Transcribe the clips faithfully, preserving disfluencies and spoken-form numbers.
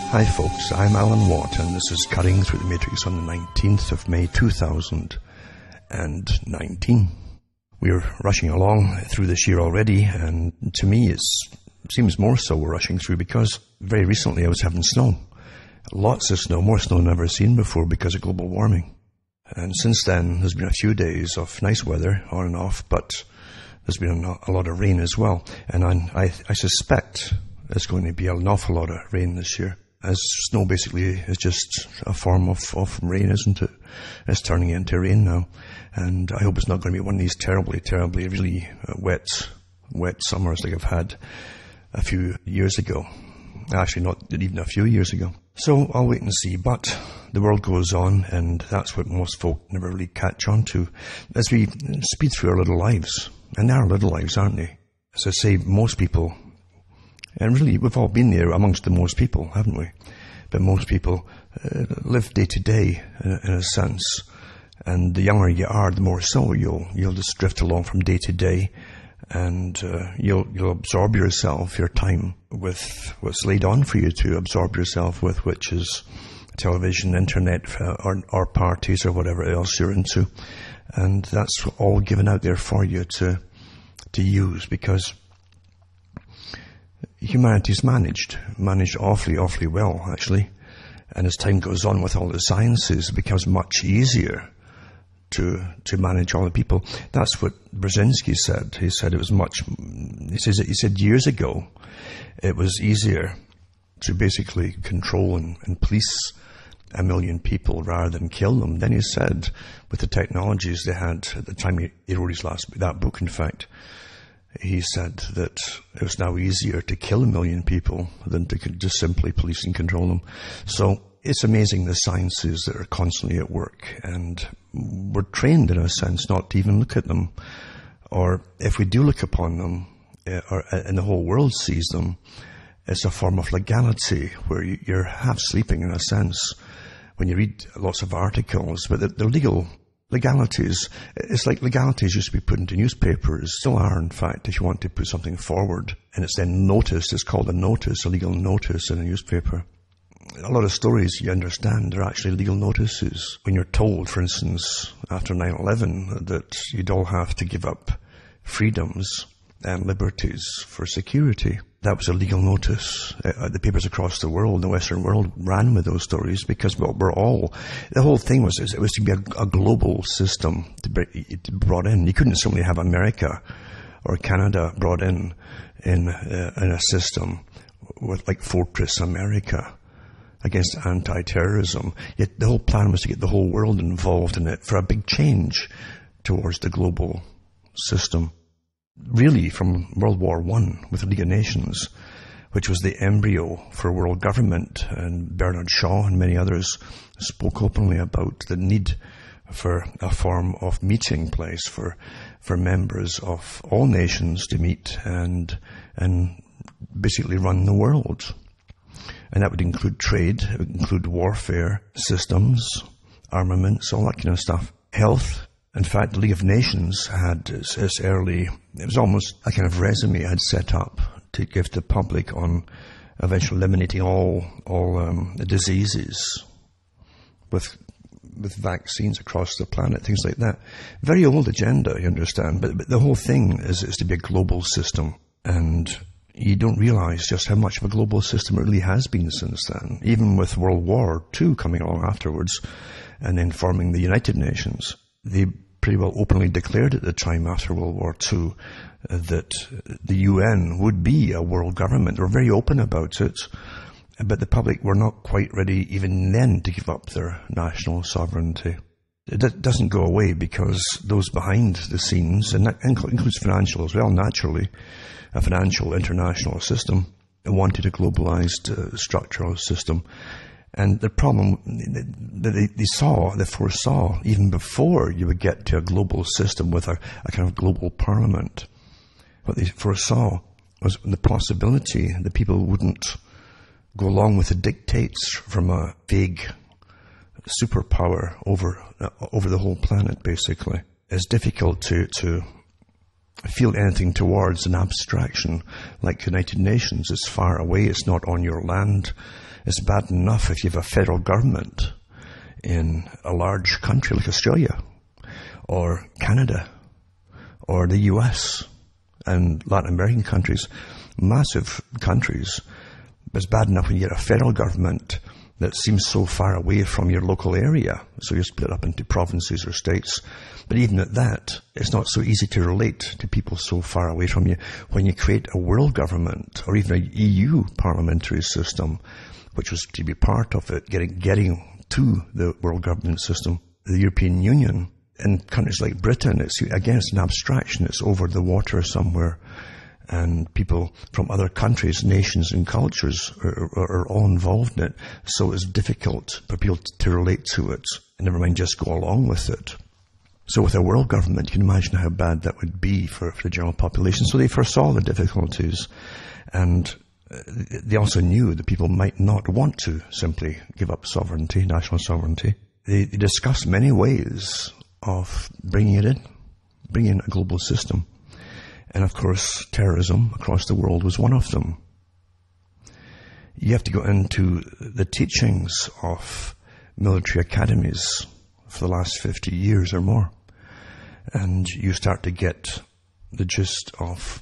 Hi folks, I'm Alan Watt and this is Cutting Through the Matrix on the nineteenth of May two thousand nineteen. We're rushing along through this year already, and to me it seems more so we're rushing through because very recently I was having snow. Lots of snow, more snow than I've ever seen before because of global warming. And since then there's been a few days of nice weather on and off, but there's been a lot of rain as well. And I, I, I suspect there's going to be an awful lot of rain this year, as snow basically is just a form of, of rain, isn't it? It's turning into rain now. And I hope it's not going to be one of these terribly, terribly, really wet, wet summers like I've had a few years ago. Actually, not even a few years ago. So I'll wait and see. But the world goes on, and that's what most folk never really catch on to as we speed through our little lives. And they are little lives, aren't they? As I say, most people, and really we've all been there amongst the most people, haven't we? But most people uh, live day to day in, in a sense. And the younger you are, the more so you'll you'll just drift along from day to day, and uh, you'll you'll absorb yourself, your time, with what's laid on for you to absorb yourself with, which is television, internet, uh, or, or parties, or whatever else you're into, and that's all given out there for you to to use, because humanity's managed managed awfully, awfully well, actually. And as time goes on with all the sciences, it becomes much easier to to manage all the people. That's what Brzezinski said. He said it was much, he says he said years ago, it was easier to basically control and, and police a million people rather than kill them. Then he said, with the technologies they had at the time he, he wrote his last, that book in fact, he said that it was now easier to kill a million people than to just simply police and control them. So it's amazing the sciences that are constantly at work, and we're trained in a sense not to even look at them, or if we do look upon them, uh, or, uh, and the whole world sees them, it's a form of legality where you, you're half sleeping in a sense when you read lots of articles, but they're, they're legal legalities. It's like legalities used to be put into newspapers, still are in fact, if you want to put something forward and it's then noticed, it's called a notice, a legal notice in a newspaper. A lot of stories you understand are actually legal notices. When you're told, for instance, after nine eleven, that you'd all have to give up freedoms and liberties for security, that was a legal notice. Uh, the papers across the world, the Western world, ran with those stories because well, we're all, the whole thing was, it was to be a, a global system to be to brought in. You couldn't simply have America or Canada brought in in, uh, in a system with like Fortress America against anti-terrorism. Yet the whole plan was to get the whole world involved in it for a big change towards the global system. Really from World War One with the League of Nations, which was the embryo for world government, and Bernard Shaw and many others spoke openly about the need for a form of meeting place for for members of all nations to meet and and basically run the world. And that would include trade, it would include warfare, systems, armaments, all that kind of stuff. Health. In fact, the League of Nations had its, its early, it was almost a kind of resume I had set up to give the public on eventually eliminating all all um, the diseases with with vaccines across the planet, things like that. Very old agenda, you understand, but, but the whole thing is, is to be a global system. And you don't realize just how much of a global system it really has been since then, even with World War Two coming along afterwards and then forming the United Nations. They pretty well openly declared at the time after World War Two uh, that the U N would be a world government. They were very open about it, but the public were not quite ready even then to give up their national sovereignty. It d- doesn't go away because those behind the scenes, and that includes financial as well, naturally, a financial international system, wanted a globalized uh, structural system. And the problem that they, they saw, they foresaw, even before you would get to a global system with a, a kind of global parliament, what they foresaw was the possibility that people wouldn't go along with the dictates from a vague superpower over uh, over the whole planet, basically. It's difficult to, to feel anything towards an abstraction like United Nations. It's far away, it's not on your land. It's bad enough if you have a federal government in a large country like Australia or Canada or the U S and Latin American countries, massive countries. It's bad enough when you get a federal government that seems so far away from your local area. So you're split up into provinces or states. But even at that, it's not so easy to relate to people so far away from you. When you create a world government or even an E U parliamentary system, which was to be part of it, getting, getting to the world government system, the European Union, in countries like Britain, it's, again, it's an abstraction. It's over the water somewhere. And people from other countries, nations and cultures are, are, are all involved in it. So it's difficult for people to relate to it, and never mind just go along with it. So with a world government, you can imagine how bad that would be for, for the general population. So they foresaw the difficulties, and they also knew that people might not want to simply give up sovereignty, national sovereignty. They, they discussed many ways of bringing it in, bringing in a global system. And of course, terrorism across the world was one of them. You have to go into the teachings of military academies for the last fifty years or more, and you start to get the gist of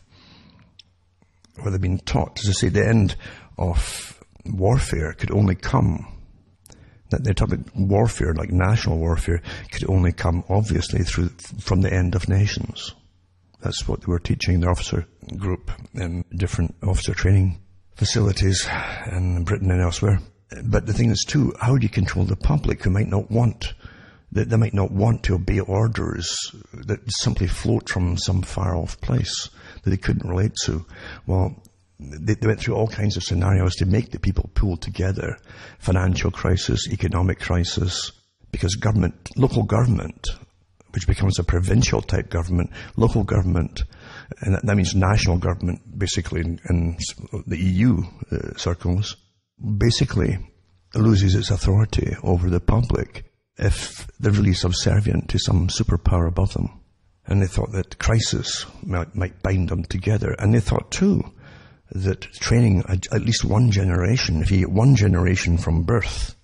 what they've been taught. As I say, the end of warfare could only come, that they're talking warfare, like national warfare, could only come obviously through from the end of nations. That's what they were teaching the officer group in different officer training facilities in Britain and elsewhere. But the thing is too, how do you control the public who might not want, that they might not want to obey orders that simply float from some far off place that they couldn't relate to? Well, they, they went through all kinds of scenarios to make the people pull together. Financial crisis, economic crisis, because government, local government, which becomes a provincial type government, local government, and that, that means national government, basically, in, in the E U uh, circles, basically loses its authority over the public if they're really subservient to some superpower above them. And they thought that crisis might, might bind them together. And they thought too that training a, at least one generation, if you get one generation from birth,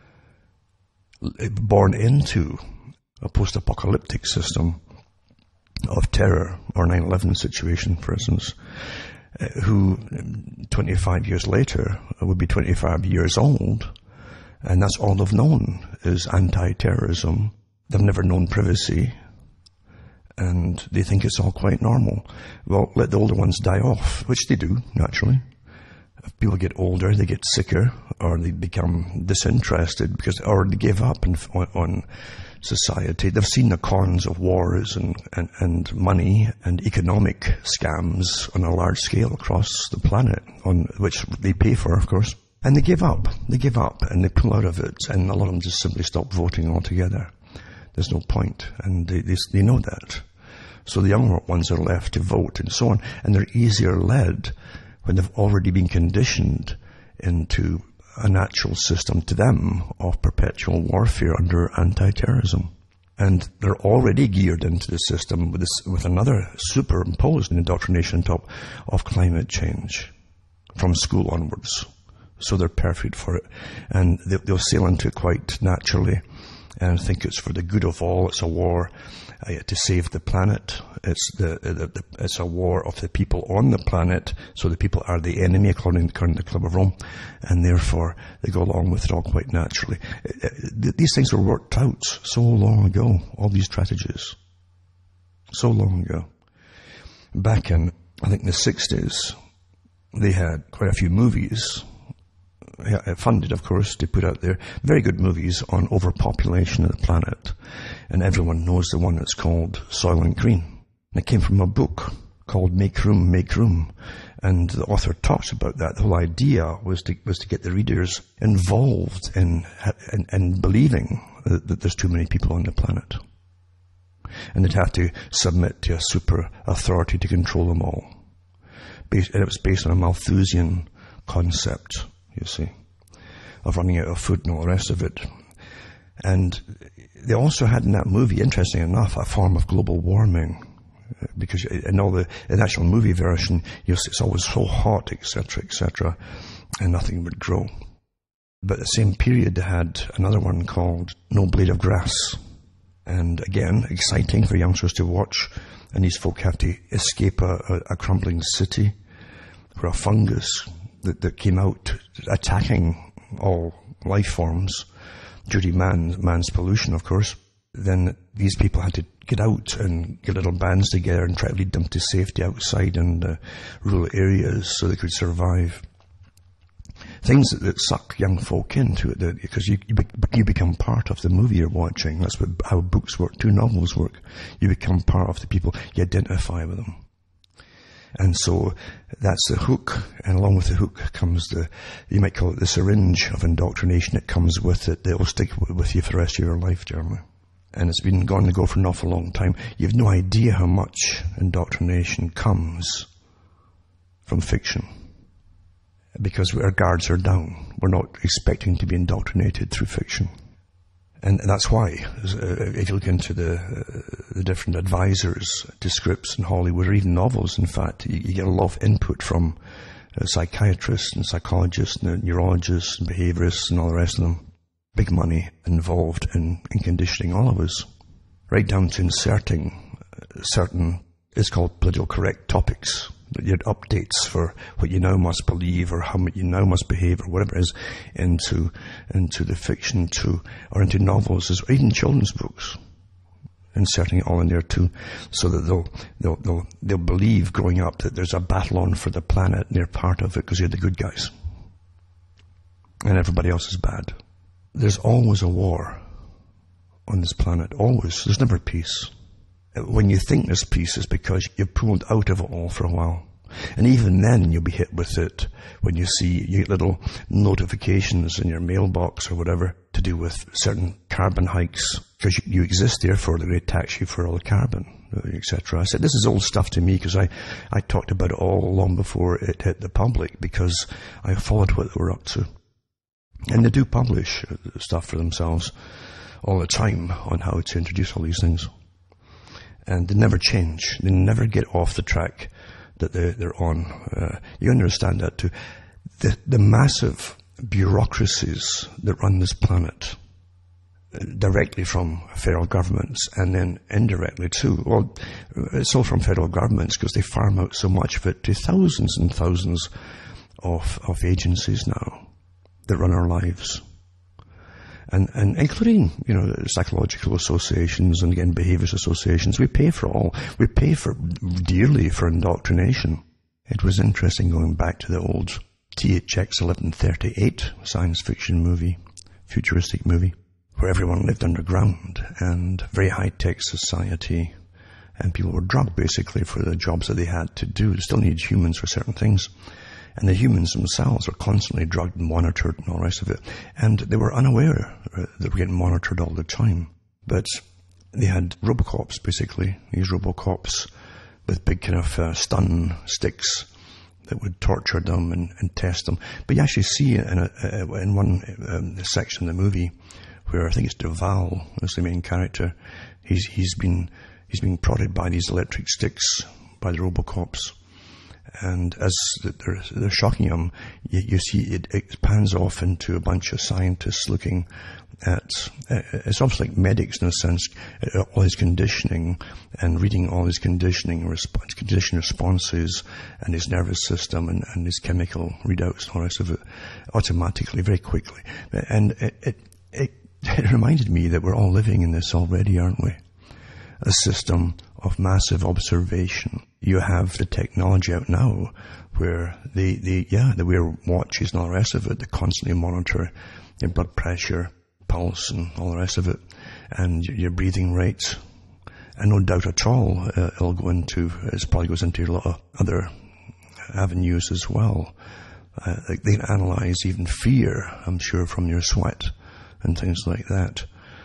born into a post-apocalyptic system of terror, or nine eleven situation, for instance, uh, who twenty-five years later would be twenty-five years old, and that's all they've known is anti-terrorism. They've never known privacy, and they think it's all quite normal. Well, let the older ones die off, which they do, naturally. If people get older, they get sicker, or they become disinterested, because, or they give up on, on society. They've seen the cons of wars and, and, and money and economic scams on a large scale across the planet, on which they pay for, of course. And they give up. They give up and they pull out of it, and a lot of them just simply stop voting altogether. There's no point, and they, they, they know that. So the younger ones are left to vote and so on, and they're easier led when they've already been conditioned into a natural system to them of perpetual warfare under anti-terrorism. And they're already geared into the system with, this, with another superimposed indoctrination on top of climate change from school onwards. So they're perfect for it. And they, they'll sail into it quite naturally and think it's for the good of all. It's a war uh, to save the planet. It's the, the, the it's a war of the people on the planet. So the people are the enemy, according to the Club of Rome, and therefore they go along with it all quite naturally. Uh, these things were worked out so long ago. All these strategies, so long ago. Back in, I think, the sixties, they had quite a few movies. Funded, of course, to put out there very good movies on overpopulation of the planet, and everyone knows the one that's called Soylent Green. And it came from a book called Make Room, Make Room, and the author talks about that. The whole idea was to was to get the readers involved in in, in believing that, that there's too many people on the planet, and they'd have to submit to a super authority to control them all. And it was based on a Malthusian concept, you see, of running out of food and all the rest of it. And they also had in that movie, interesting enough, a form of global warming Because in all the, in the actual movie version, you'll see it's always so hot, et cetera, et cetera, and nothing would grow. But the same period, they had another one called No Blade of Grass. And again, exciting for youngsters to watch. And these folk have to escape a, a, a crumbling city where a fungus that, that came out attacking all life forms due to man, man's pollution, of course. Then these people had to get out and get little bands together and try to lead them to safety outside in uh, rural areas so they could survive. Things that, that suck young folk into it, that, because you, you, be, you become part of the movie you're watching. That's what, how books work, two novels work. You become part of the people, you identify with them. And so that's the hook, and along with the hook comes the, you might call it the syringe of indoctrination that comes with it, that will stick with you for the rest of your life, generally. And it's been going to go for an awful long time. You have no idea how much indoctrination comes from fiction. Because our guards are down. We're not expecting to be indoctrinated through fiction. And that's why, if you look into the, uh, the different advisors to scripts in Hollywood, or even novels, in fact, you, you get a lot of input from uh, psychiatrists and psychologists and neurologists and behaviorists and all the rest of them. Big money involved in, in conditioning all of us, right down to inserting certain, it's called political correct topics, your updates for what you now must believe or how you now must behave or whatever it is into into the fiction too, or into novels, or even children's books, inserting it all in there too, so that they'll they'll they'll, they'll believe growing up that there's a battle on for the planet and they're part of it because they're the good guys and everybody else is bad. There's always a war on this planet, always. There's never peace. When you think there's peace, it's because you've pulled out of it all for a while. And even then, you'll be hit with it when you see you get little notifications in your mailbox or whatever to do with certain carbon hikes, because you, you exist there for the great tax you for all the carbon, et cetera. I said, this is old stuff to me because I, I talked about it all long before it hit the public, because I followed what they were up to. And they do publish stuff for themselves all the time on how to introduce all these things. And they never change. They never get off the track that they're, they're on. Uh, you understand that too. The, the massive bureaucracies that run this planet, uh, directly from federal governments and then indirectly too. Well, it's all from federal governments because they farm out so much of it to thousands and thousands of, of agencies now that run our lives. And, and including, you know, psychological associations and again, behaviorist associations. We pay for all. We pay for dearly for indoctrination. It was interesting going back to the old T H X eleven thirty-eight science fiction movie, futuristic movie, where everyone lived underground and very high-tech society. And people were drugged basically for the jobs that they had to do. They still needed humans for certain things. And the humans themselves were constantly drugged and monitored and all the rest of it. And they were unaware that they were getting monitored all the time. But they had Robocops, basically, these Robocops with big kind of uh, stun sticks that would torture them and, and test them. But you actually see in, a, uh, in one um, section of the movie where I think it's Duval, that's the main character, he's, he's been he's being prodded by these electric sticks by the Robocops. And as they're, they're shocking him, you, you see it, it pans off into a bunch of scientists looking at, uh, it's almost like medics in a sense, uh, all his conditioning and reading all his conditioning response, condition responses and his nervous system and, and his chemical readouts and all the rest of it automatically, very quickly. And it, it, it, it reminded me that we're all living in this already, aren't we? A system of massive observation. You have the technology out now where they, they, yeah, they wear watches and all the rest of it. They constantly monitor your blood pressure, pulse and all the rest of it, and your breathing rates. And no doubt at all, uh, it'll go into, it probably goes into a lot of other avenues as well. Uh, like they can analyze even fear, I'm sure, from your sweat and things like that.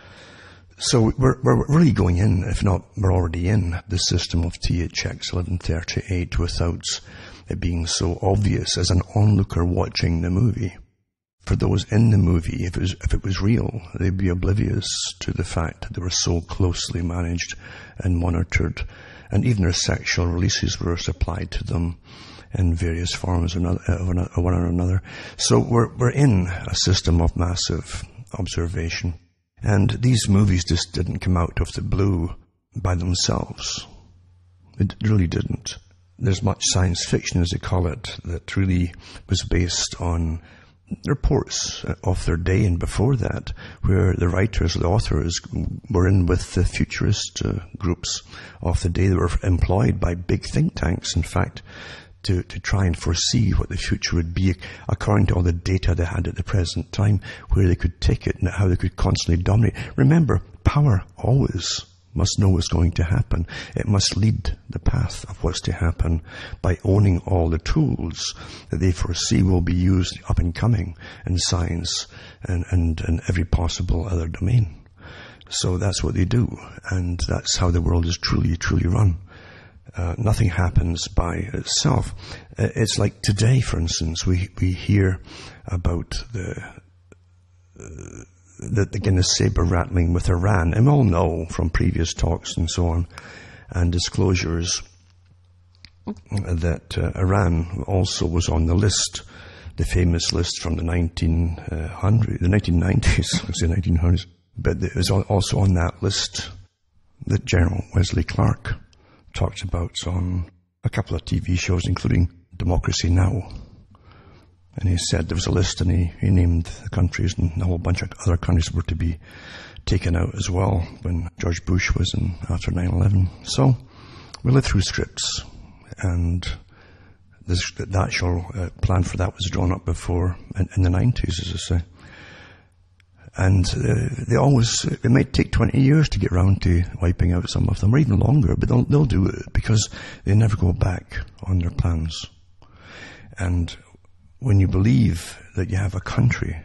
So we're, we're really going in, if not, we're already in the system of T H X eleven thirty-eight without it being so obvious as an onlooker watching the movie. For those in the movie, if it was, if it was real, they'd be oblivious to the fact that they were so closely managed and monitored And even their sexual releases were supplied to them in various forms of one or another. So we're, we're in a system of massive observation. And these movies just didn't come out of the blue by themselves. It really didn't. There's much science fiction, as they call it, that really was based on reports of their day and before that, where the writers, the authors, were in with the futurist uh, groups of the day. They were employed by big think tanks, in fact, to, to try and foresee what the future would be according to all the data they had at the present time, where they could take it and how they could constantly dominate. Remember, power always must know what's going to happen. It must lead the path of what's to happen by owning all the tools that they foresee will be used up and coming in science and, and, and every possible other domain. So that's what they do, and that's how the world is truly, truly run. Uh, nothing happens by itself. Uh, it's like today, for instance, we, we hear about the... Uh, the, the Guinness saber rattling with Iran. And we all know from previous talks and so on and disclosures that uh, Iran also was on the list, the famous list from the nineteen hundreds, the nineteen nineties, I say nineteen hundreds, but it was also on that list that General Wesley Clark talked about on a couple of T V shows, including Democracy Now! And he said there was a list, and he, he named the countries, and a whole bunch of other countries were to be taken out as well when George Bush was in after nine eleven. So we live through scripts, and this, the actual uh, plan for that was drawn up before in, in the nineties, as I say. And uh, they always, it might take twenty years to get around to wiping out some of them, or even longer, but they'll, they'll do it because they never go back on their plans. And when you believe that you have a country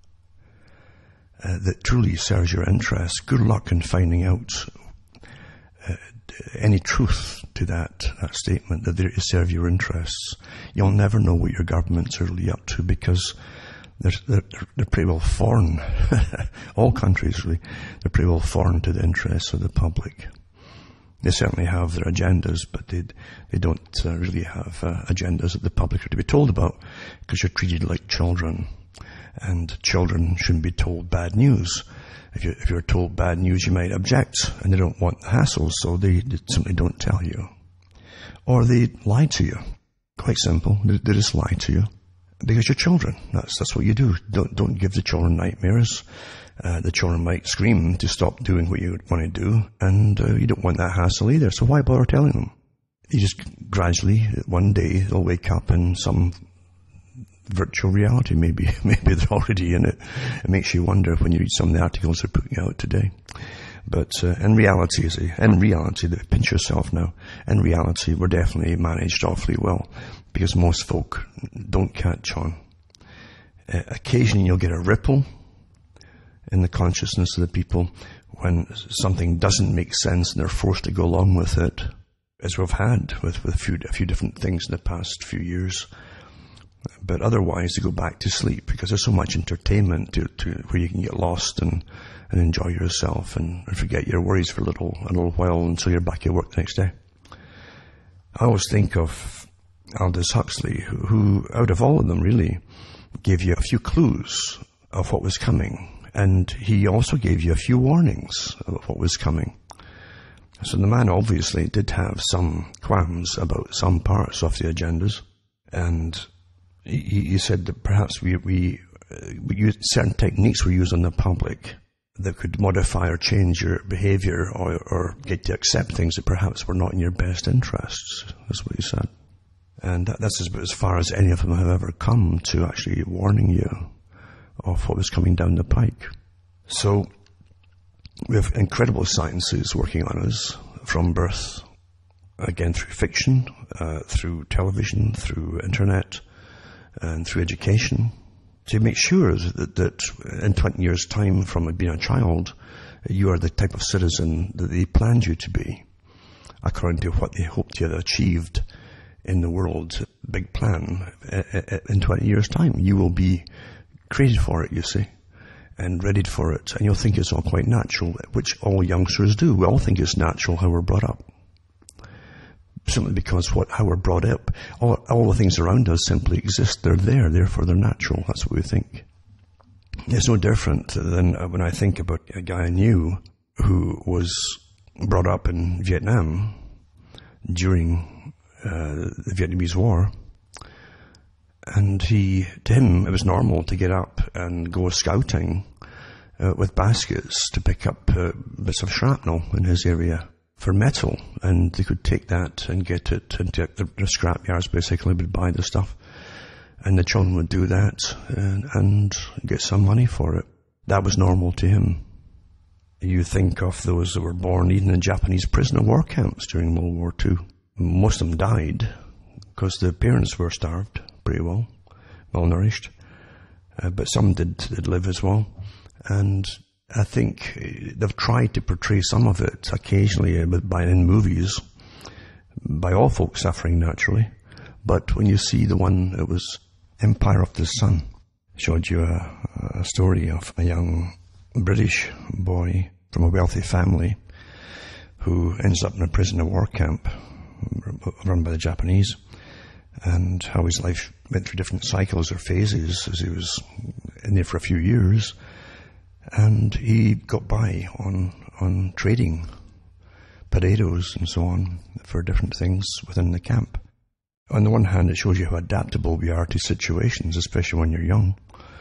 uh, that truly serves your interests, good luck in finding out uh, any truth to that, that statement, that they serve your interests. You'll never know what your governments are really up to, because they're, they're, they're pretty well foreign. All countries, really, they're pretty well foreign to the interests of the public. They certainly have their agendas, but they they don't uh, really have uh, agendas that the public are to be told about, because you're treated like children, and children shouldn't be told bad news. If you're, if you're told bad news, you might object, and they don't want the hassle, so they, they simply don't tell you. Or they lie to you. Quite simple. They, they just lie to you. Because you're children. That's that's what you do. Don't don't give the children nightmares. Uh, the children might scream to stop doing what you want to do, and uh, you don't want that hassle either. So why bother telling them? You just gradually, one day, they'll wake up in some virtual reality. Maybe maybe they're already in it. It makes you wonder when you read some of the articles they're putting out today. But uh, in reality, you see, in reality, pinch yourself now. In reality, we're definitely managed awfully well, because most folk don't catch on. Uh, occasionally, you'll get a ripple in the consciousness of the people when something doesn't make sense and they're forced to go along with it, as we've had with, with a, few, a few different things in the past few years. But otherwise, they go back to sleep, because there's so much entertainment to, to where you can get lost and, and enjoy yourself and, and forget your worries for a little, a little while until you're back at work the next day. I always think of Aldous Huxley, who, who, out of all of them, really gave you a few clues of what was coming. And he also gave you a few warnings of what was coming. So the man obviously did have some qualms about some parts of the agendas. And he, he said that perhaps we, we, we used, certain techniques were used on the public that could modify or change your behavior, or, or get you to accept things that perhaps were not in your best interests. That's what he said. And that, that's as, as far as any of them have ever come to actually warning you of what was coming down the pike. So we have incredible sciences working on us from birth, again through fiction, uh, through television, through internet, and through education, to make sure that, that in twenty years' time from being a child, you are the type of citizen that they planned you to be, according to what they hoped you had achieved in the world's big plan. In twenty years' time, you will be created for it, you see, and readied for it. And you'll think it's all quite natural, which all youngsters do. We all think it's natural how we're brought up. simply because what how we're brought up, all, all the things around us simply exist. They're there, therefore they're natural. That's what we think. It's no different than when I think about a guy I knew who was brought up in Vietnam during uh, the Vietnamese War. And he, to him, it was normal to get up and go scouting uh, with baskets to pick up uh, bits of shrapnel in his area for metal. And they could take that and get it into the, the scrapyards, basically, would buy the stuff. And the children would do that and, and get some money for it. That was normal to him. You think of those that were born even in Japanese prisoner war camps during World War Two. Most of them died because the parents were starved pretty well, malnourished. Uh, but some did, did live as well. And I think they've tried to portray some of it occasionally by, in movies, by all folks suffering naturally. But when you see the one that was Empire of the Sun, showed you a, a story of a young British boy from a wealthy family who ends up in a prisoner war camp run by the Japanese, and how his life went through different cycles or phases as he was in there for a few years. And he got by on, on trading potatoes and so on for different things within the camp. On the one hand, it shows you how adaptable we are to situations, especially when you're young.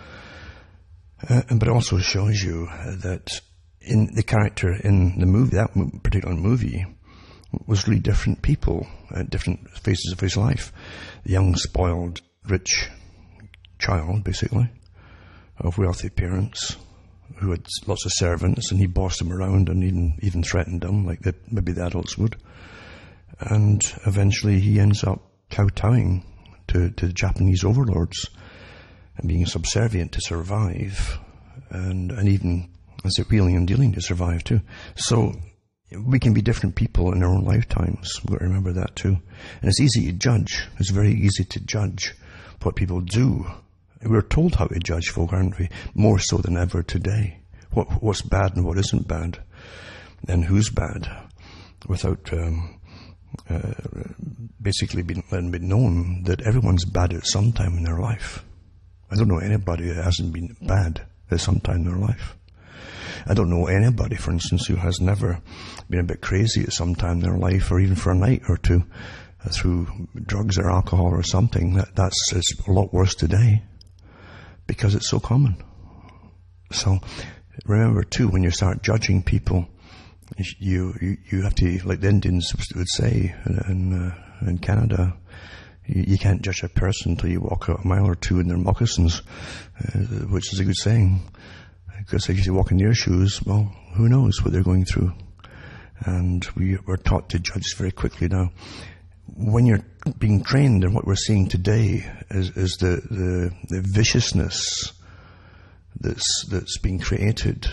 Uh, but it also shows you that in the character in the movie, that particular movie, was really different people at different phases of his life. The young, spoiled, rich child, basically, of wealthy parents who had lots of servants, and he bossed them around and even, even threatened them like the, maybe the adults would. And eventually he ends up kowtowing to, to the Japanese overlords and being subservient to survive, and, and even, I say, wheeling and dealing to survive too. So we can be different people in our own lifetimes. We've got to remember that too. And it's easy to judge. It's very easy to judge what people do. We're told how to judge folk, aren't we? More so than ever today. What, what's bad and what isn't bad, and who's bad, without um, uh, basically being, letting it be known that everyone's bad at some time in their life. I don't know anybody that hasn't been bad at some time in their life. I don't know anybody, for instance, who has never been a bit crazy at some time in their life, or even for a night or two, uh, through drugs or alcohol or something. That, that's it's a lot worse today, because it's so common. So remember too, when you start judging people, you you, you have to, like the Indians would say in, uh, in Canada, you, you can't judge a person until you walk a mile or two in their moccasins, uh, which is a good saying. Because if you walk in their shoes, well, who knows what they're going through. And we were taught to judge very quickly now. When you're being trained, and what we're seeing today is, is the, the, the viciousness that's, that's being created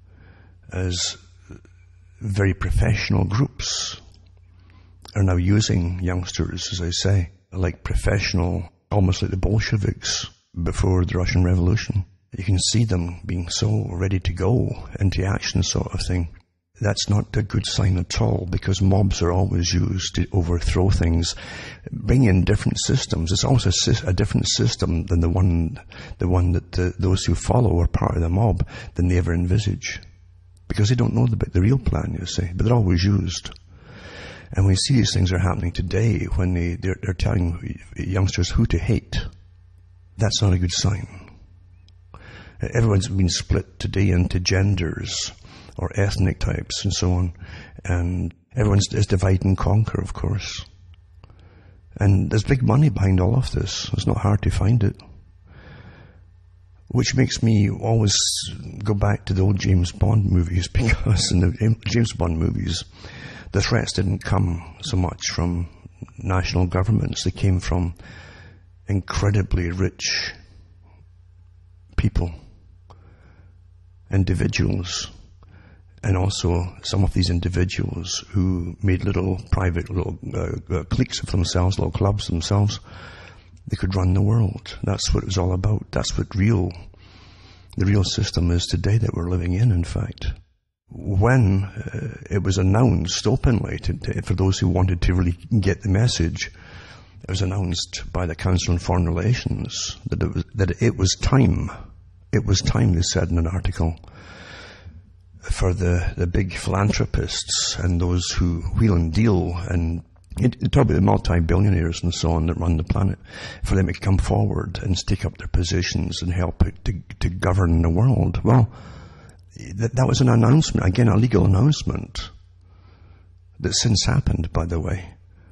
as very professional groups are now using youngsters, as I say, like professional, almost like the Bolsheviks before the Russian Revolution. You can see them being so ready to go into action, sort of thing. That's not a good sign at all, because mobs are always used to overthrow things, bring in different systems. It's always a, a different system than the one, the one that the, those who follow are part of the mob than they ever envisage, because they don't know the, the real plan, you see. But they're always used. And we see these things are happening today when they, they're, they're telling youngsters who to hate. That's not a good sign. Everyone's been split today into genders or ethnic types and so on. And everyone's is divide and conquer, of course. And there's big money behind all of this. It's not hard to find it. Which makes me always go back to the old James Bond movies, because in the James Bond movies, the threats didn't come so much from national governments. They came from incredibly rich people, individuals, and also some of these individuals who made little private little uh, uh, cliques of themselves, little clubs themselves. They could run the world. That's what it was all about. That's what real, the real system is today that we're living in, in fact. when uh, it was announced openly to, to, for those who wanted to really get the message, it was announced by the Council on Foreign Relations that it was, that it was time, it was time, they said in an article, for the, the big philanthropists and those who wheel and deal and it, it talk about the multi-billionaires and so on that run the planet, for them to come forward and take up their positions and help to, to govern the world. Well, that, that was an announcement, again, a legal announcement that since happened, by the way,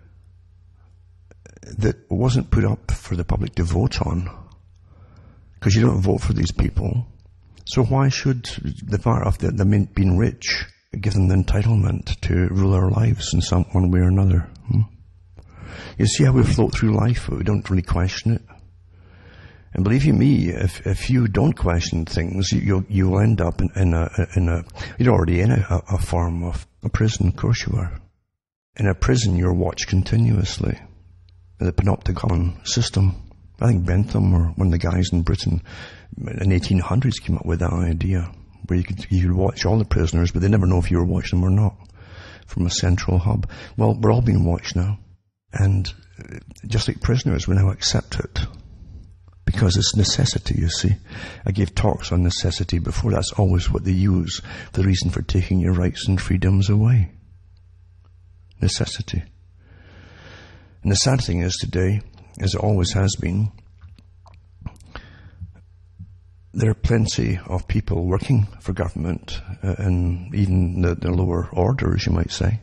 that wasn't put up for the public to vote on, because you don't vote for these people. So why should the part of the, them being rich give them the entitlement to rule our lives in some one way or another? Hmm? You see how we float through life, but we don't really question it. And believe you me, if if you don't question things, you, you'll you'll end up in, in a in a you're already in a, a form of a prison. Of course you are. In a prison, you're watched continuously. The panopticon system. I think Bentham, or one of the guys in Britain in the eighteen hundreds, came up with that idea, where you could, you could watch all the prisoners, but they never know if you were watching them or not, from a central hub. Well, we're all being watched now. And just like prisoners, we now accept it. Because it's necessity, you see. I gave talks on necessity before. That's always what they use, the reason for taking your rights and freedoms away. Necessity. And the sad thing is today, as it always has been, there are plenty of people working for government, uh, and even the, the lower orders, you might say,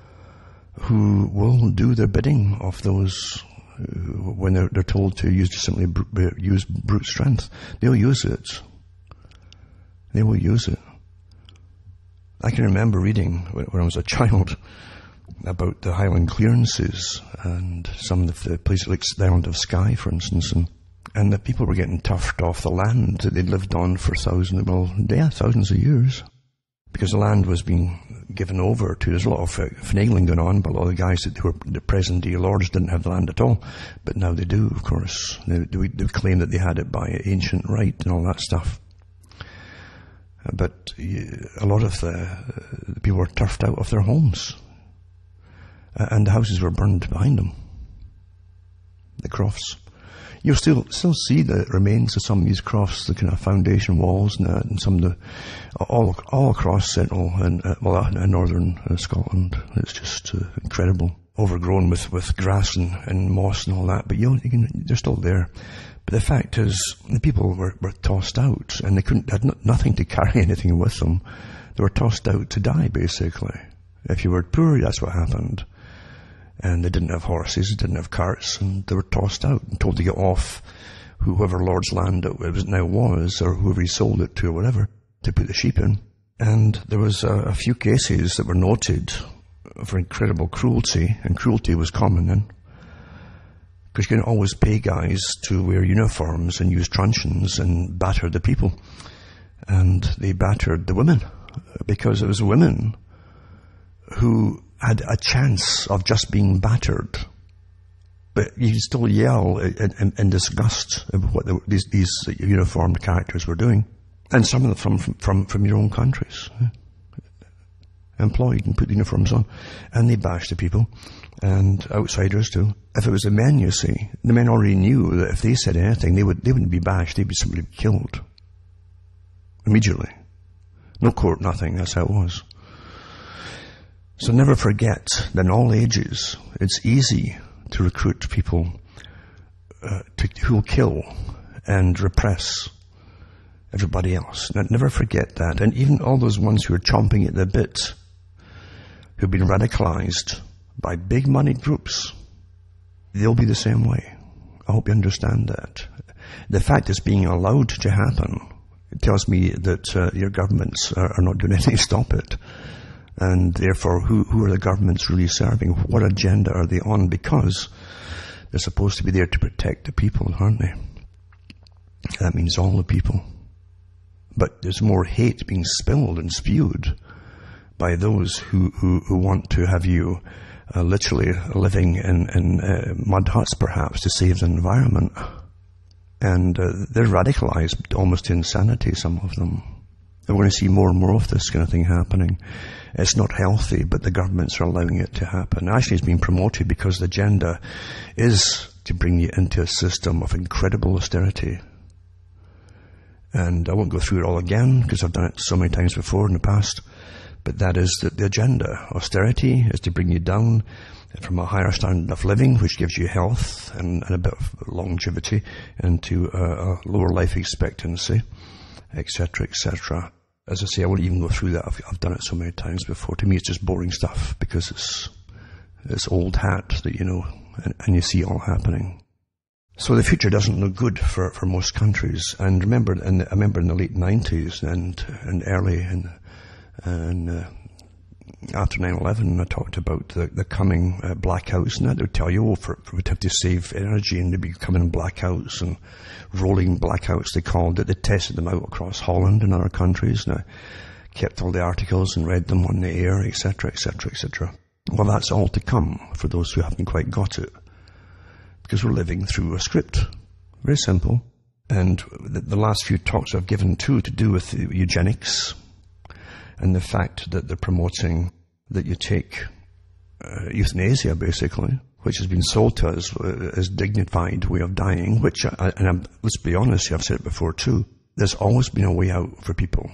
who will do their bidding of those uh, when they're, they're told to use to simply br- use brute strength. They'll use it. They will use it. I can remember reading when I was a child about the Highland clearances and some of the places like the island of Skye, for instance, and and the people were getting tuffed off the land that they'd lived on for thousands, well, yeah, thousands of years, because the land was being given over to. There's a lot of uh, finagling going on, but a lot of the guys that were the present-day lords didn't have the land at all, but now they do, of course. They, they, they claim that they had it by ancient right and all that stuff. Uh, but uh, a lot of the, uh, the people were turfed out of their homes. Uh, and the houses were burned behind them. The crofts. You'll still still see the remains of some of these crofts, the kind of foundation walls and that, and some of the all all across central and uh, well, uh, northern uh, Scotland. It's just uh, incredible, overgrown with, with grass and, and moss and all that. But you, know, you can, they're still there. But the fact is, the people were, were tossed out, and they couldn't had no, nothing to carry anything with them. They were tossed out to die, basically. If you were poor, that's what happened. And they didn't have horses, they didn't have carts, and they were tossed out and told to get off whoever Lord's land it was, now was, or whoever he sold it to or whatever, to put the sheep in. And there was a, a few cases that were noted for incredible cruelty, and cruelty was common then. Because you can always pay guys to wear uniforms and use truncheons and batter the people. And they battered the women, because it was women who had a chance of just being battered. But you could still yell in, in, in disgust of what the, these, these uniformed characters were doing. And some of them from, from, from, from your own countries. Employed and put the uniforms on. And they bashed the people. And outsiders too. If it was the men, you see, the men already knew that if they said anything, they, would, they wouldn't be bashed, they'd be simply killed. Immediately. No court, nothing, that's how it was. So never forget that in all ages, it's easy to recruit people uh, to, who will kill and repress everybody else. Now, never forget that. And even all those ones who are chomping at the bit, who've been radicalized by big money groups, they'll be the same way. I hope you understand that. The fact it's being allowed to happen, it tells me that uh, your governments are, are not doing anything to stop it. And therefore, who, who are the governments really serving? What agenda are they on? Because they're supposed to be there to protect the people, aren't they? That means all the people. But there's more hate being spilled and spewed by those who, who, who want to have you uh, literally living in, in uh, mud huts, perhaps, to save the environment. And uh, they're radicalized almost to insanity, some of them. And we're going to see more and more of this kind of thing happening. It's not healthy, but the governments are allowing it to happen. Actually, it's being promoted because the agenda is to bring you into a system of incredible austerity. And I won't go through it all again because I've done it so many times before in the past. But that is the, the agenda. Austerity is to bring you down from a higher standard of living, which gives you health and, and a bit of longevity, into a, a lower life expectancy, et cetera, et cetera. As I say, I won't even go through that. I've, I've done it so many times before. To me, it's just boring stuff because it's it's old hat that, you know, and, and you see it all happening. So the future doesn't look good for, for most countries. And remember, in the, I remember in the late nineties and and early in and uh, after nine eleven, I talked about the, the coming uh, blackouts, and that they would tell you, oh, for, for, we'd have to save energy, and they'd be coming blackouts and rolling blackouts, they called it. They tested them out across Holland and other countries, and I kept all the articles and read them on the air, et cetera, et cetera, et cetera. Well, that's all to come for those who haven't quite got it, because we're living through a script. Very simple. And the, the last few talks I've given too to do with eugenics, and the fact that they're promoting that you take uh, euthanasia, basically, which has been sold to us uh, as dignified way of dying, which, I, and I'm, let's be honest, I've said it before too, there's always been a way out for people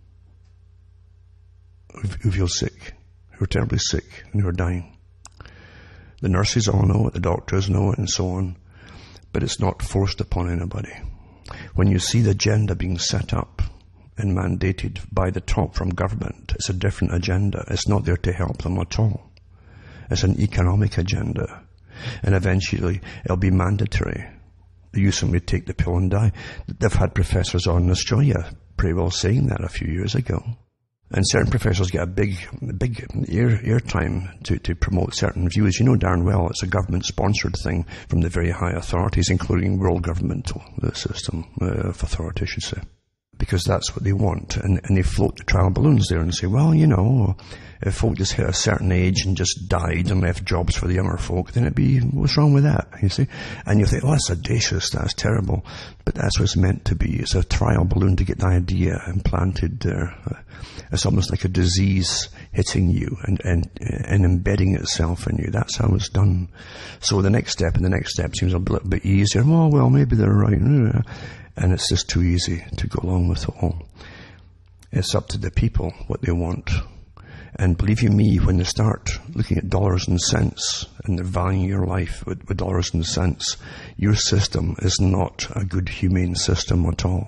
who, who feel sick, who are terribly sick, and who are dying. The nurses all know it, the doctors know it, and so on, but it's not forced upon anybody. When you see the agenda being set up and mandated by the top from government, it's a different agenda. It's not there to help them at all. It's an economic agenda. And eventually it'll be mandatory. You simply take the pill and die. They've had professors on in Australia pretty well saying that a few years ago. And certain professors get a big, big ear, ear time to, to promote certain views. You know darn well it's a government-sponsored thing from the very high authorities, including world governmental system uh, of authority, I should say. Because that's what they want. And, and they float the trial balloons there and say, well, you know, if folk just hit a certain age and just died and left jobs for the younger folk, then it'd be, what's wrong with that, you see? And you think, oh, that's audacious, that's terrible. But that's what it's meant to be. It's a trial balloon to get the idea implanted there. It's almost like a disease hitting you and, and, and embedding itself in you. That's how it's done. So the next step and the next step seems a little bit easier. Oh, well, maybe they're right. And it's just too easy to go along with it all. It's up to the people what they want. And believe you me, when they start looking at dollars and cents and they're valuing your life with, with dollars and cents, your system is not a good, humane system at all.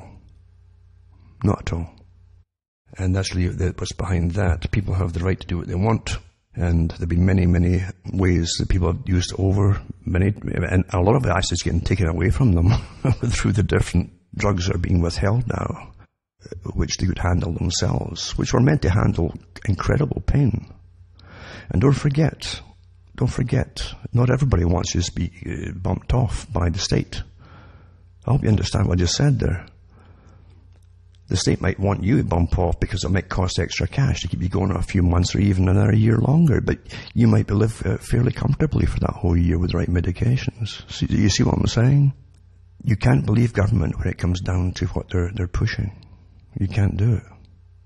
Not at all. And that's really what's behind that. People have the right to do what they want. And there have been many, many ways that people have used over many, and a lot of it actually is getting taken away from them through the different drugs that are being withheld now, which they could handle themselves, which were meant to handle incredible pain. And don't forget, don't forget, not everybody wants you to be bumped off by the state. I hope you understand what I just said there. The state might want you to bump off because it might cost extra cash to keep you going a few months or even another year longer, but you might be live uh, fairly comfortably for that whole year with the right medications. So, you see what I'm saying? You can't believe government when it comes down to what they're they're pushing. You can't do it.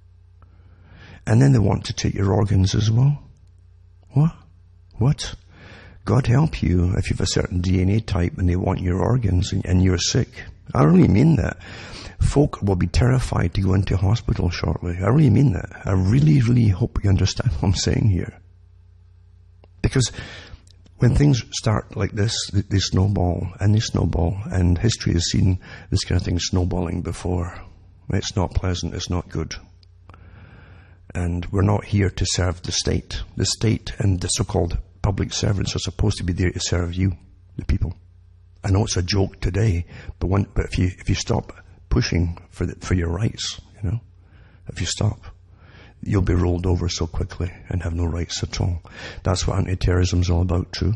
And then they want to take your organs as well. What? What? God help you if you have a certain D N A type and they want your organs and, and you're sick. I really mean that. Folk will be terrified to go into hospital shortly. I really mean that. I really, really hope you understand what I'm saying here. Because when things start like this, they snowball and they snowball, and history has seen this kind of thing snowballing before. It's not pleasant, it's not good. And we're not here to serve the state. The state and the so-called public servants are supposed to be there to serve you, the people. I know it's a joke today, but when, but if you if you stop pushing for the, for your rights, you know, if you stop, you'll be rolled over so quickly and have no rights at all. That's what anti-terrorism is all about, too.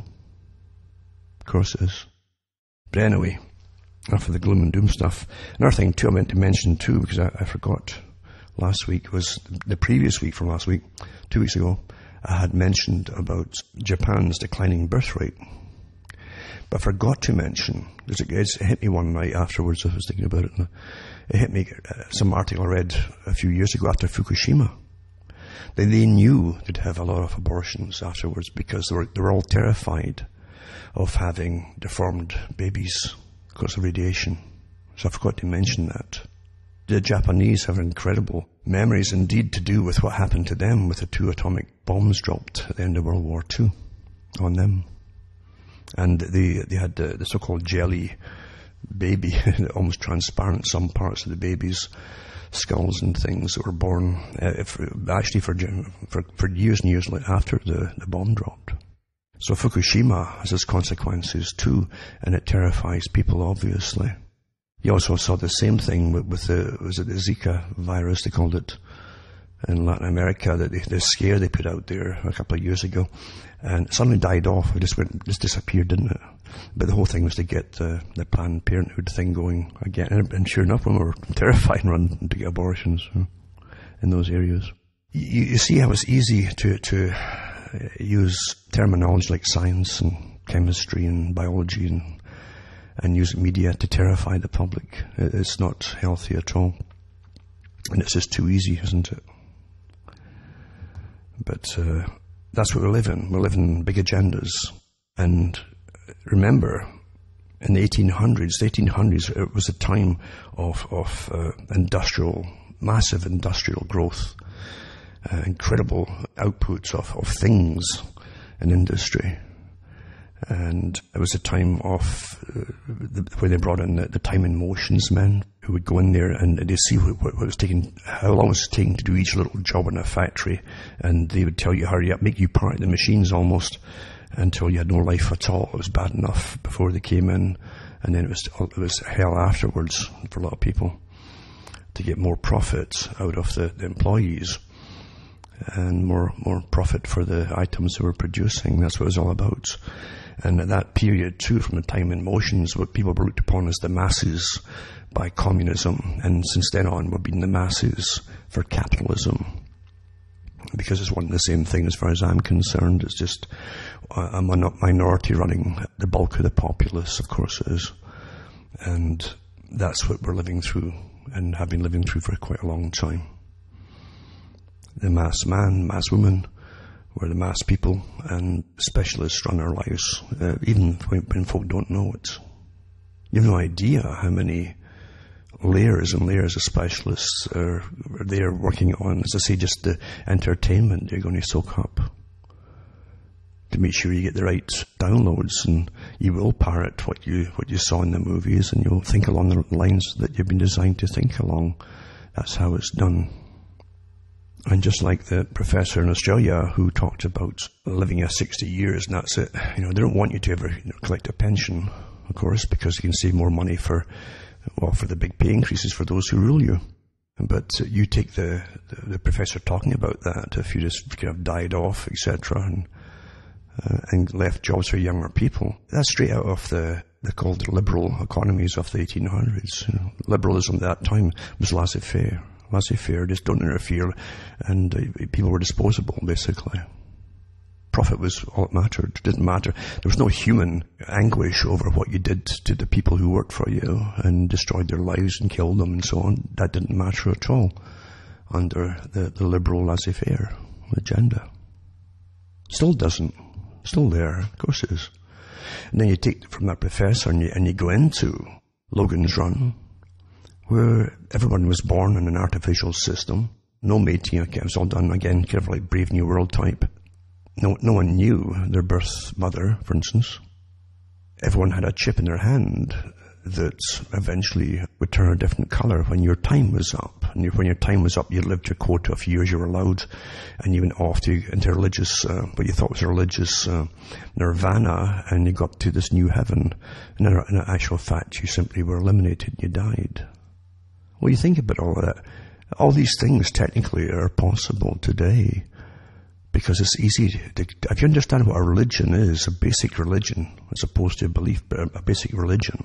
Of course it is. But anyway, enough of the gloom and doom stuff. Another thing, too, I meant to mention, too, because I, I forgot last week, was the previous week from last week, two weeks ago, I had mentioned about Japan's declining birth rate. But I forgot to mention, because it, it hit me one night afterwards, I was thinking about it, and it hit me, uh, some article I read a few years ago after Fukushima. They, they knew they'd have a lot of abortions afterwards because they were, they were all terrified of having deformed babies because of radiation. So I forgot to mention that. The Japanese have incredible memories indeed to do with what happened to them with the two atomic bombs dropped at the end of World War Two on them. And they, they had the, the so-called jelly baby, almost transparent, some parts of the baby's skulls and things that were born uh, for, actually for, for for years and years after the, the bomb dropped. So Fukushima has its consequences too, and it terrifies people, obviously. You also saw the same thing with, with the, was it the Zika virus, they called it, in Latin America, that the, the scare they put out there a couple of years ago, and it suddenly died off. It just went, just disappeared, didn't it? But the whole thing was to get the, the Planned Parenthood thing going again. And, and sure enough, when we were terrified and running to get abortions in those areas. You, you see how it's easy to, to use terminology like science and chemistry and biology and, and use media to terrify the public. It's not healthy at all. And it's just too easy, isn't it? But uh, that's what we live in. We live in big agendas. And remember, in the eighteen hundreds, the eighteen hundreds, it was a time of, of uh, industrial, massive industrial growth, uh, incredible outputs of, of things in industry. And it was a time of uh, the, where they brought in the, the time and motions men who would go in there and they'd see what, what was taking, how long it was taking to do each little job in a factory, and they would tell you, hurry up, make you part of the machines almost until you had no life at all. It was bad enough before they came in, and then it was it was hell afterwards for a lot of people to get more profit out of the, the employees and more more profit for the items they were producing. That's what it was all about. And at that period too, from the time in motions, what people were looked upon as the masses by communism, and since then on we've been the masses for capitalism, because it's one and the same thing as far as I'm concerned. It's just a minority running the bulk of the populace, of course it is. And that's what we're living through and have been living through for quite a long time. The mass man, mass woman, we're the mass people, and specialists run our lives, uh, even when, when folk don't know it. You have no idea how many layers and layers of specialists are, are there working on, as I say, just the entertainment you're going to soak up to make sure you get the right downloads, and you will parrot what you what you saw in the movies, and you'll think along the lines that you've been designed to think along. That's how it's done. And just like the professor in Australia who talked about living at sixty years and that's it, you know, they don't want you to ever you know, collect a pension, of course, because you can save more money for, well, for the big pay increases for those who rule you. But uh, you take the, the, the professor talking about that, if you just kind of died off, et cetera, and, uh, and left jobs for younger people, that's straight out of the, they're called the liberal economies of the eighteen hundreds. You know, liberalism at that time was laissez-faire. Laissez-faire, just don't interfere, and uh, people were disposable, basically. Profit was all that mattered. It didn't matter. There was no human anguish over what you did to the people who worked for you and destroyed their lives and killed them and so on. That didn't matter at all under the, the liberal laissez-faire agenda. Still doesn't. Still there. Of course it is. And then you take from that professor and you, and you go into Logan's Run, where everyone was born in an artificial system. No mating, okay, it was all done again, kind of like Brave New World type. No, no one knew their birth mother, for instance. Everyone had a chip in their hand that eventually would turn a different colour when your time was up. And when your time was up, you lived your quota of years you were allowed, and you went off to into religious, uh, what you thought was a religious uh, nirvana, and you got to this new heaven. And in, in actual fact, you simply were eliminated and you died. Well, you think about all of that. All these things technically are possible today because it's easy to, if you understand what a religion is, a basic religion, as opposed to a belief, but a basic religion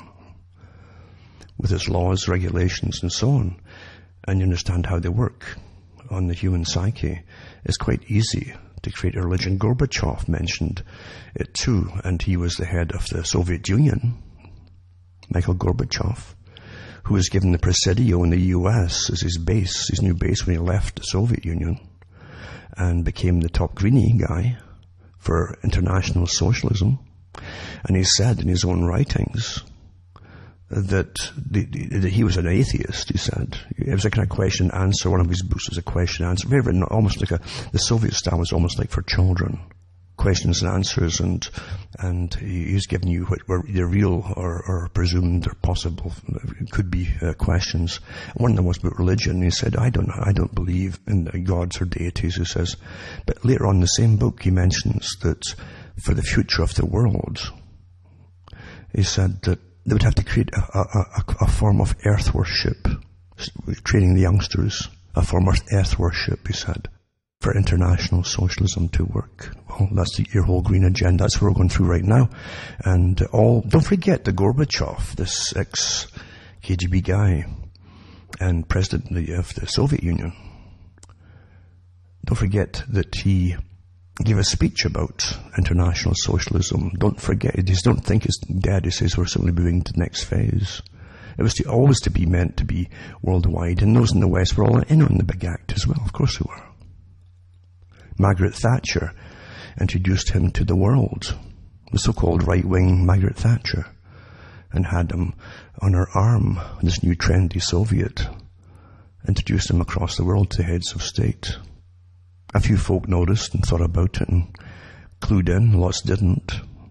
with its laws, regulations, and so on, and you understand how they work on the human psyche, it's quite easy to create a religion. Gorbachev mentioned it too, and he was the head of the Soviet Union, Michael Gorbachev, who was given the Presidio in the U S as his base, his new base when he left the Soviet Union, and became the top greenie guy for international socialism. And he said in his own writings that, the, the, that he was an atheist, he said. It was a kind of question and answer. One of his books was a question and answer. Very written, almost like a, the Soviet style was almost like for children. Questions and answers, and and he was giving you what were either real or, or presumed or possible, could be uh, questions. One of them was about religion. He said, I don't I don't believe in gods or deities, he says. But later on in the same book, he mentions that for the future of the world, he said that they would have to create a, a, a, a form of earth worship, training the youngsters, a form of earth worship, he said, for international socialism to work. Well, that's the, your whole green agenda. That's what we're going through right now. And all, don't forget the Gorbachev, this ex-K G B guy and president of the, of the Soviet Union. Don't forget that he gave a speech about international socialism. Don't forget, just don't think it's dead. He says we're simply moving to the next phase. It was to, always to be meant to be worldwide, and those in the West were all in on the big act as well. Of course they were. Margaret Thatcher introduced him to the world, the so-called right-wing Margaret Thatcher, and had him on her arm, this new trendy Soviet, introduced him across the world to heads of state. A few folk noticed and thought about it and clued in, lots didn't.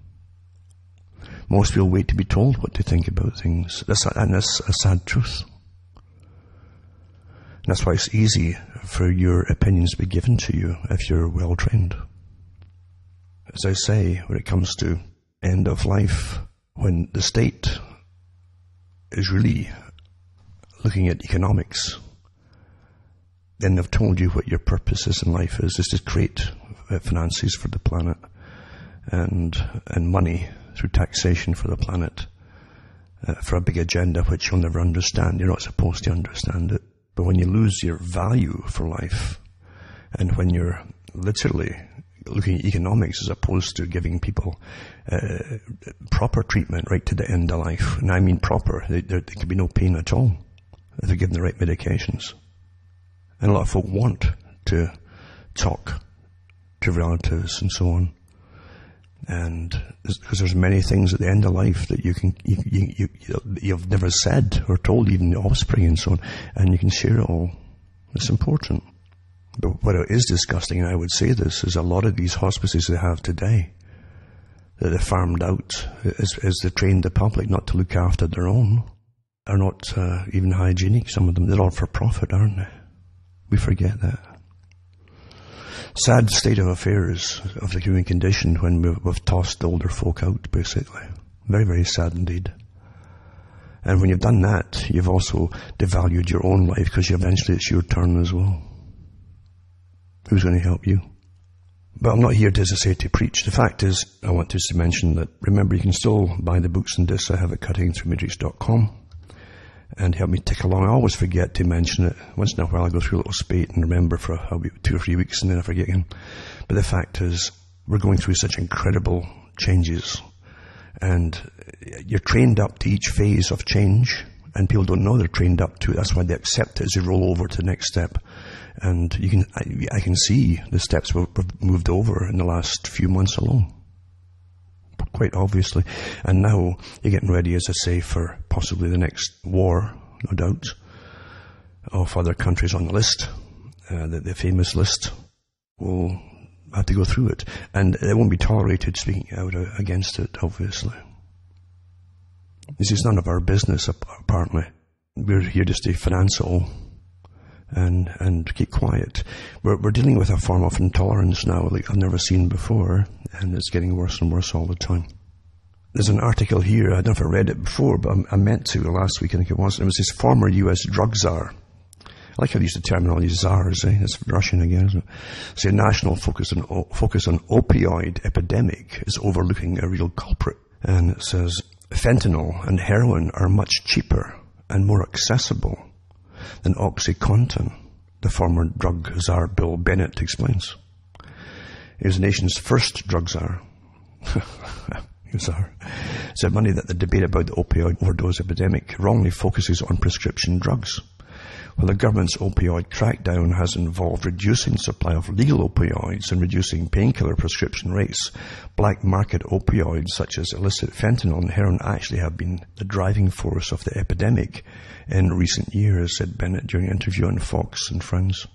Most people wait to be told what to think about things, that's, and that's a sad truth. And that's why it's easy for your opinions to be given to you if you're well trained. As I say, when it comes to end of life, when the state is really looking at economics, then they've told you what your purpose is in life is, is to create finances for the planet and and money through taxation for the planet uh, for a big agenda which you'll never understand. You're not supposed to understand it. But when you lose your value for life, and when you're literally looking at economics as opposed to giving people uh, proper treatment right to the end of life, and I mean proper, there, there can be no pain at all if they're given the right medications. And a lot of folk want to talk to relatives and so on. And because there's many things at the end of life that you can, you, you, you, you've never said or told even the offspring and so on, and you can share it all. It's important. But what is disgusting, and I would say this, is a lot of these hospices they have today, that they're farmed out as, as they train the public not to look after their own, are not uh, even hygienic, some of them. They're all for profit, aren't they? We forget that. Sad state of affairs of the human condition when we've, we've tossed the older folk out, basically. Very, very sad indeed. And when you've done that, you've also devalued your own life, because eventually it's your turn as well. Who's going to help you? But I'm not here, to, as I say, to preach. The fact is, I want just to mention that, remember, you can still buy the books and discs I have at cutting through matrix dot com. And help me tick along. I always forget to mention it. Once in a while I go through a little spate and remember for about two or three weeks and then I forget again. But the fact is, we're going through such incredible changes. And you're trained up to each phase of change. And people don't know they're trained up to it. That's why they accept it as they roll over to the next step. And you can, I, I can see the steps we've moved over in the last few months alone. Quite obviously. And now you're getting ready, as I say, for possibly the next war, no doubt, of other countries on the list, uh, the, the famous list. We'll have to go through it. And it won't be tolerated speaking out against it, obviously. This is none of our business, apparently. We're here just to finance it all and, and keep quiet. We're, we're dealing with a form of intolerance now like I've never seen before, and it's getting worse and worse all the time. There's an article here, I'd never read it before, but I meant to last week, I think it was. It was this former U S drug czar. I like how they use the terminology czars, eh? It's Russian again, isn't it? Say national focus on, focus on opioid epidemic is overlooking a real culprit. And it says, fentanyl and heroin are much cheaper and more accessible than OxyContin, the former drug czar Bill Bennett explains. He was the nation's first drug czar. He czar. Said Monday that the debate about the opioid overdose epidemic wrongly focuses on prescription drugs. While the government's opioid crackdown has involved reducing the supply of legal opioids and reducing painkiller prescription rates, black market opioids such as illicit fentanyl and heroin actually have been the driving force of the epidemic in recent years, said Bennett during an interview on Fox and Friends.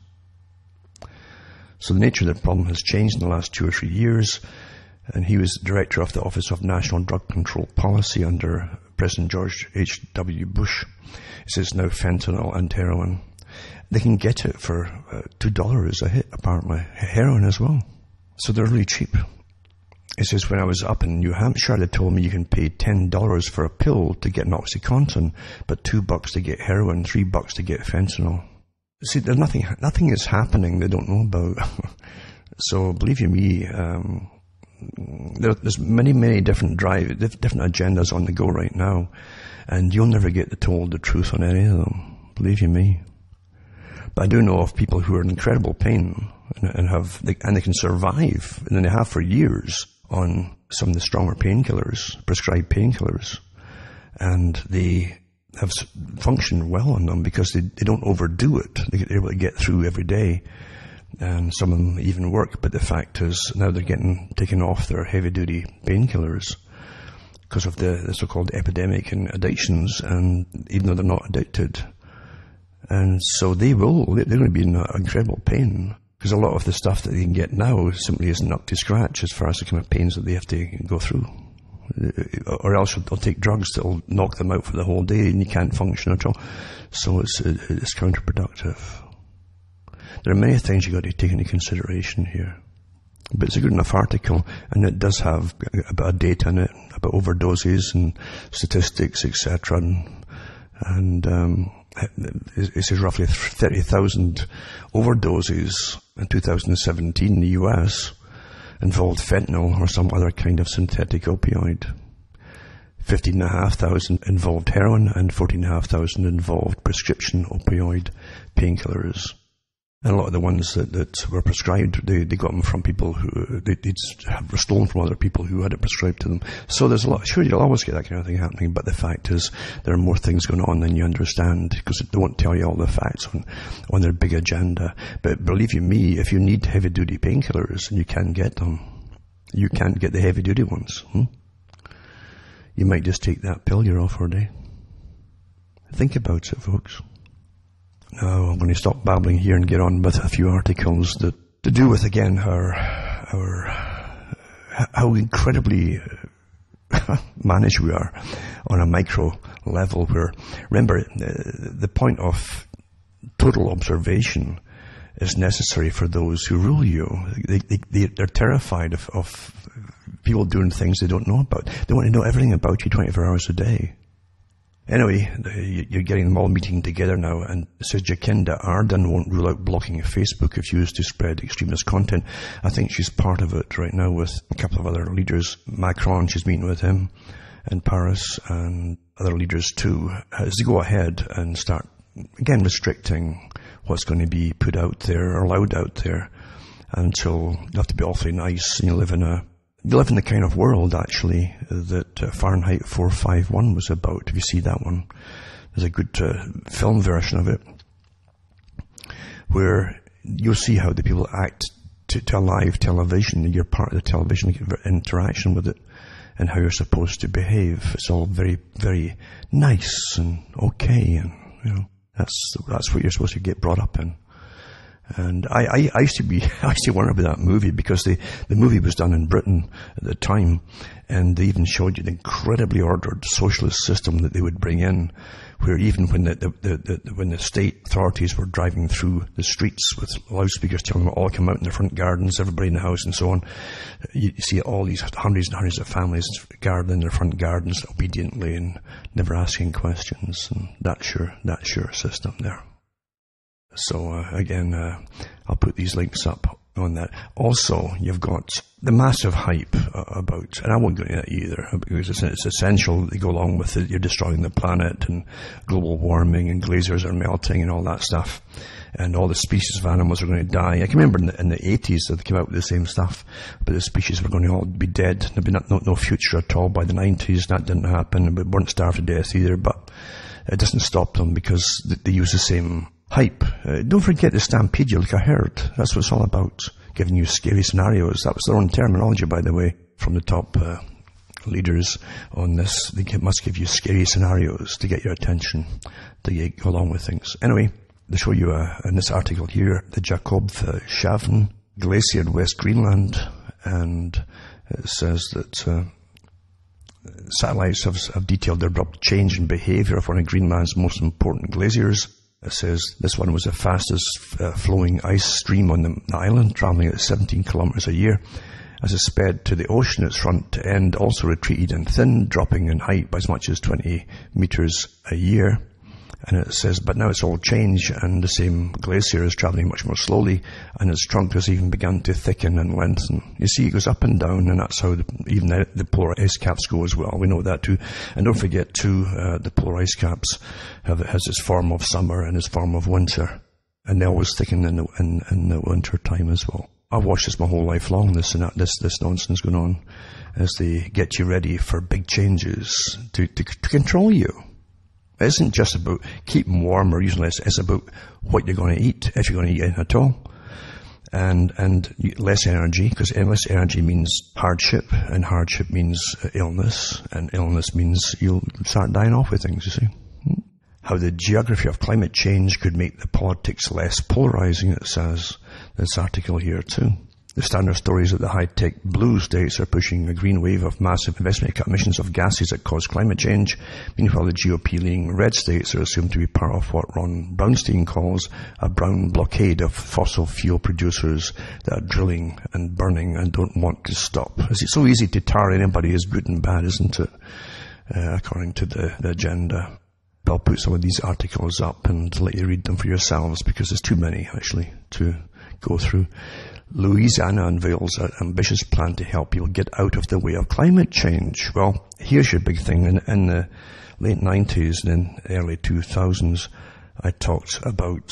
So the nature of the problem has changed in the last two or three years, and he was director of the Office of National Drug Control Policy under President George H W Bush. It says now fentanyl and heroin. They can get it for uh, two dollars a hit, apparently. Heroin as well. So they're really cheap. It says, when I was up in New Hampshire, they told me you can pay ten dollars for a pill to get an OxyContin, but two bucks to get heroin, three bucks to get fentanyl. See, there's nothing, nothing is happening they don't know about. So believe you me, um, there, there's many, many different drive, different agendas on the go right now, and you'll never get told the truth on any of them. Believe you me. But I do know of people who are in incredible pain and, and have, they, and they can survive, and they have for years, on some of the stronger painkillers, prescribed painkillers, and they have functioned well on them because they, they don't overdo it. They're able to get through every day, and some of them even work. But the fact is, now they're getting taken off their heavy-duty painkillers because of the, the so-called epidemic in addictions, and even though they're not addicted. And so they will, they're going to be in incredible pain, because a lot of the stuff that they can get now simply isn't up to scratch as far as the kind of pains that they have to go through. Or else they'll take drugs that will knock them out for the whole day and you can't function at all. So it's, it's counterproductive. There are many things you've got to take into consideration here. But it's a good enough article, and it does have a bit of data in it about overdoses and statistics, et cetera. And, and um, it says roughly thirty thousand overdoses in two thousand seventeen in the U S involved fentanyl or some other kind of synthetic opioid. fifteen thousand five hundred involved heroin, and fourteen thousand five hundred involved prescription opioid painkillers. And a lot of the ones that, that were prescribed, they, they got them from people who, they, they'd have stolen from other people who had it prescribed to them. So there's a lot, sure, you'll always get that kind of thing happening, but the fact is, there are more things going on than you understand, because they won't tell you all the facts on, on their big agenda. But believe you me, if you need heavy-duty painkillers, and you can get them, you can't get the heavy-duty ones. Hmm? You might just take that pill you're off for a day. Think about it, folks. Now I'm going to stop babbling here and get on with a few articles that to do with, again, our, our, how incredibly managed we are on a micro level, where, remember, the point of total observation is necessary for those who rule you. They, they, they're terrified of, of people doing things they don't know about. They want to know everything about you twenty-four hours a day. Anyway, you're getting them all meeting together now, and it says Jacinda Ardern won't rule out blocking Facebook if used to spread extremist content. I think she's part of it right now with a couple of other leaders. Macron, she's meeting with him in Paris, and other leaders too, as they go ahead and start, again, restricting what's going to be put out there or allowed out there, until you have to be awfully nice, and you live in a You live in the kind of world, actually, that uh, Fahrenheit four fifty-one was about. If you see that one, there's a good uh, film version of it, where you'll see how the people act to, to live television. You're part of the television interaction with it, and how you're supposed to behave. It's all very, very nice and okay, and you know that's that's what you're supposed to get brought up in. And I, I, I used to be, I used to wonder about that movie, because the, the movie was done in Britain at the time, and they even showed you the incredibly ordered socialist system that they would bring in, where even when the, the, the, the when the state authorities were driving through the streets with loudspeakers telling them all come out in their front gardens, everybody in the house and so on, you, you see all these hundreds and hundreds of families gardening in their front gardens obediently and never asking questions, and that sure, that sure system there. So, uh, again, uh, I'll put these links up on that. Also, you've got the massive hype uh, about, and I won't go into that either, because it's, it's essential they go along with it. You're destroying the planet, and global warming, and glaciers are melting, and all that stuff. and all the species of animals are going to die. I can remember in the, in the eighties that they came out with the same stuff, but the species were going to all be dead. There'd be not, no, no future at all by the nineties. That didn't happen. We weren't starved to death either, but it doesn't stop them because they, they use the same hype. Uh, don't forget to stampede you like a herd. That's what it's all about, giving you scary scenarios. That was their own terminology, by the way, from the top uh, leaders on this. They must give you scary scenarios to get your attention, to get, go along with things. Anyway, they show you uh, in this article here the Jakob Shavn Glacier in West Greenland, and it says that uh, satellites have, have detailed the abrupt change in behavior of one of Greenland's most important glaciers. It says this one was the fastest uh, flowing ice stream on the, the island, traveling at seventeen kilometers a year. As it sped to the ocean, its front end also retreated and thinned, dropping in height by as much as twenty meters a year. And it says, but now it's all changed, and the same glacier is traveling much more slowly, and its trunk has even begun to thicken and lengthen. You see, it goes up and down, and that's how the, even the, the polar ice caps go as well. We know that too. And don't forget too, uh, the polar ice caps have, has its form of summer and its form of winter, and they always thicken in the, in, in the winter time as well. I've watched this my whole life long, this and that, this, this nonsense going on, as they get you ready for big changes to, to, to control you. It isn't just about keeping warm or using less, it's about what you're going to eat, if you're going to eat anything at all. And, and less energy, because less energy means hardship, and hardship means illness, and illness means you'll start dying off with things, you see. How the geography of climate change could make the politics less polarizing, it says, this article here too. The standard story is that the high-tech blue states are pushing a green wave of massive investment to cut emissions of gases that cause climate change. Meanwhile, the G O P-leaning red states are assumed to be part of what Ron Brownstein calls a brown blockade of fossil fuel producers that are drilling and burning and don't want to stop. It's so easy to tar anybody as good and bad, isn't it? Uh, according to the, the agenda. I'll put some of these articles up and let you read them for yourselves, because there's too many, actually, to go through. Louisiana unveils an ambitious plan to help people get out of the way of climate change. Well, here's your big thing. In, in the late nineties and in early two thousands, I talked about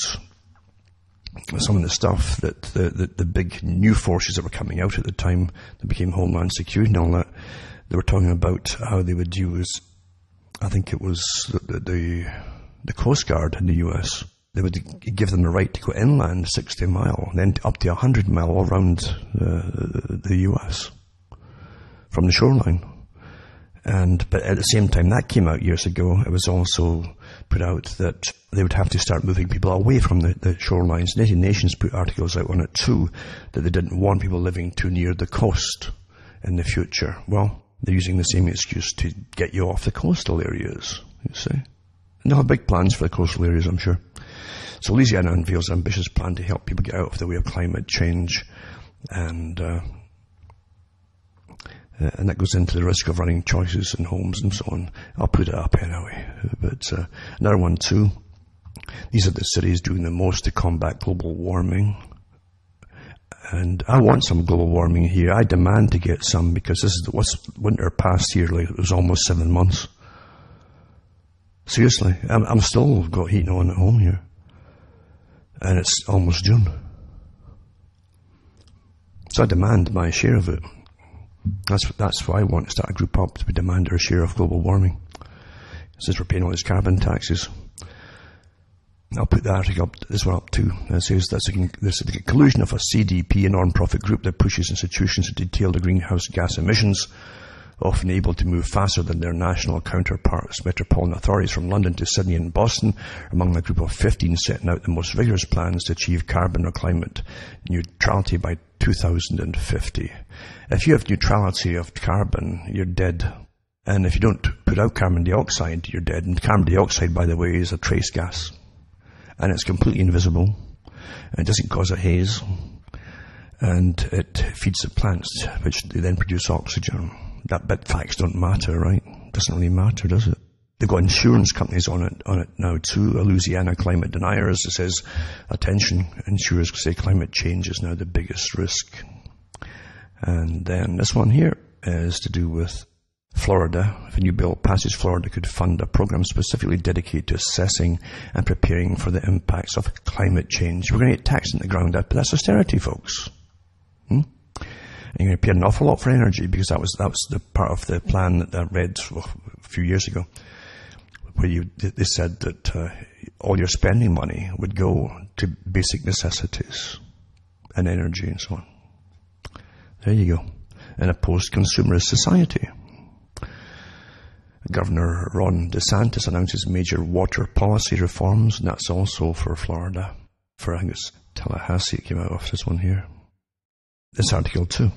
some of the stuff that the, the, the big new forces that were coming out at the time that became Homeland Security and all that. They were talking about how they would use, I think it was the, the, the Coast Guard in the U S. They would give them the right to go inland sixty mile, then up to one hundred mile all around uh, the U S from the shoreline. And but at the same time, that came out years ago. It was also put out that they would have to start moving people away from the, the shorelines. United Nations put articles out on it too, that they didn't want people living too near the coast in the future. Well, they're using the same excuse to get you off the coastal areas, you see. And they'll have big plans for the coastal areas, I'm sure. So Louisiana unveils an ambitious plan to help people get out of the way of climate change, and uh, and that goes into the risk of running choices in homes and so on. I'll put it up anyway. But uh, another one too. These are the cities doing the most to combat global warming. And I want some global warming here. I demand to get some, because this is what's winter past here, like it was almost seven months. Seriously, I'm, I'm still got heating on at home here. And it's almost June. So I demand my share of it. That's that's why I want to start a group up, to demand our share of global warming. Since we're paying all these carbon taxes. I'll put the article up, this one up too. It says that's a, this is the conclusion of a C D P, a non-profit group that pushes institutions to detail the greenhouse gas emissions, often able to move faster than their national counterparts. Metropolitan authorities from London to Sydney and Boston are among the group of fifteen setting out the most vigorous plans to achieve carbon or climate neutrality by two thousand fifty. If you have neutrality of carbon, you're dead. And if you don't put out carbon dioxide, you're dead. And carbon dioxide, by the way, is a trace gas. And it's completely invisible. And it doesn't cause a haze. And it feeds the plants, which they then produce oxygen. That bit facts don't matter, right? Doesn't really matter, does it? They've got insurance companies on it on it now too. A Louisiana climate deniers. It says, attention, insurers say climate change is now the biggest risk. And then this one here is to do with Florida, if a new bill passes, Florida could fund a program specifically dedicated to assessing and preparing for the impacts of climate change. We're going to get taxed in the ground up, but that's austerity, folks. Hmm? And you're going to pay an awful lot for energy, because that was that was the part of the plan that I read well, a few years ago, where you they said that uh, all your spending money would go to basic necessities and energy and so on. There you go. In a post-consumerist society. Governor Ron DeSantis announces major water policy reforms, and that's also for Florida. For, I think it's Tallahassee it came out of this one here. This article too.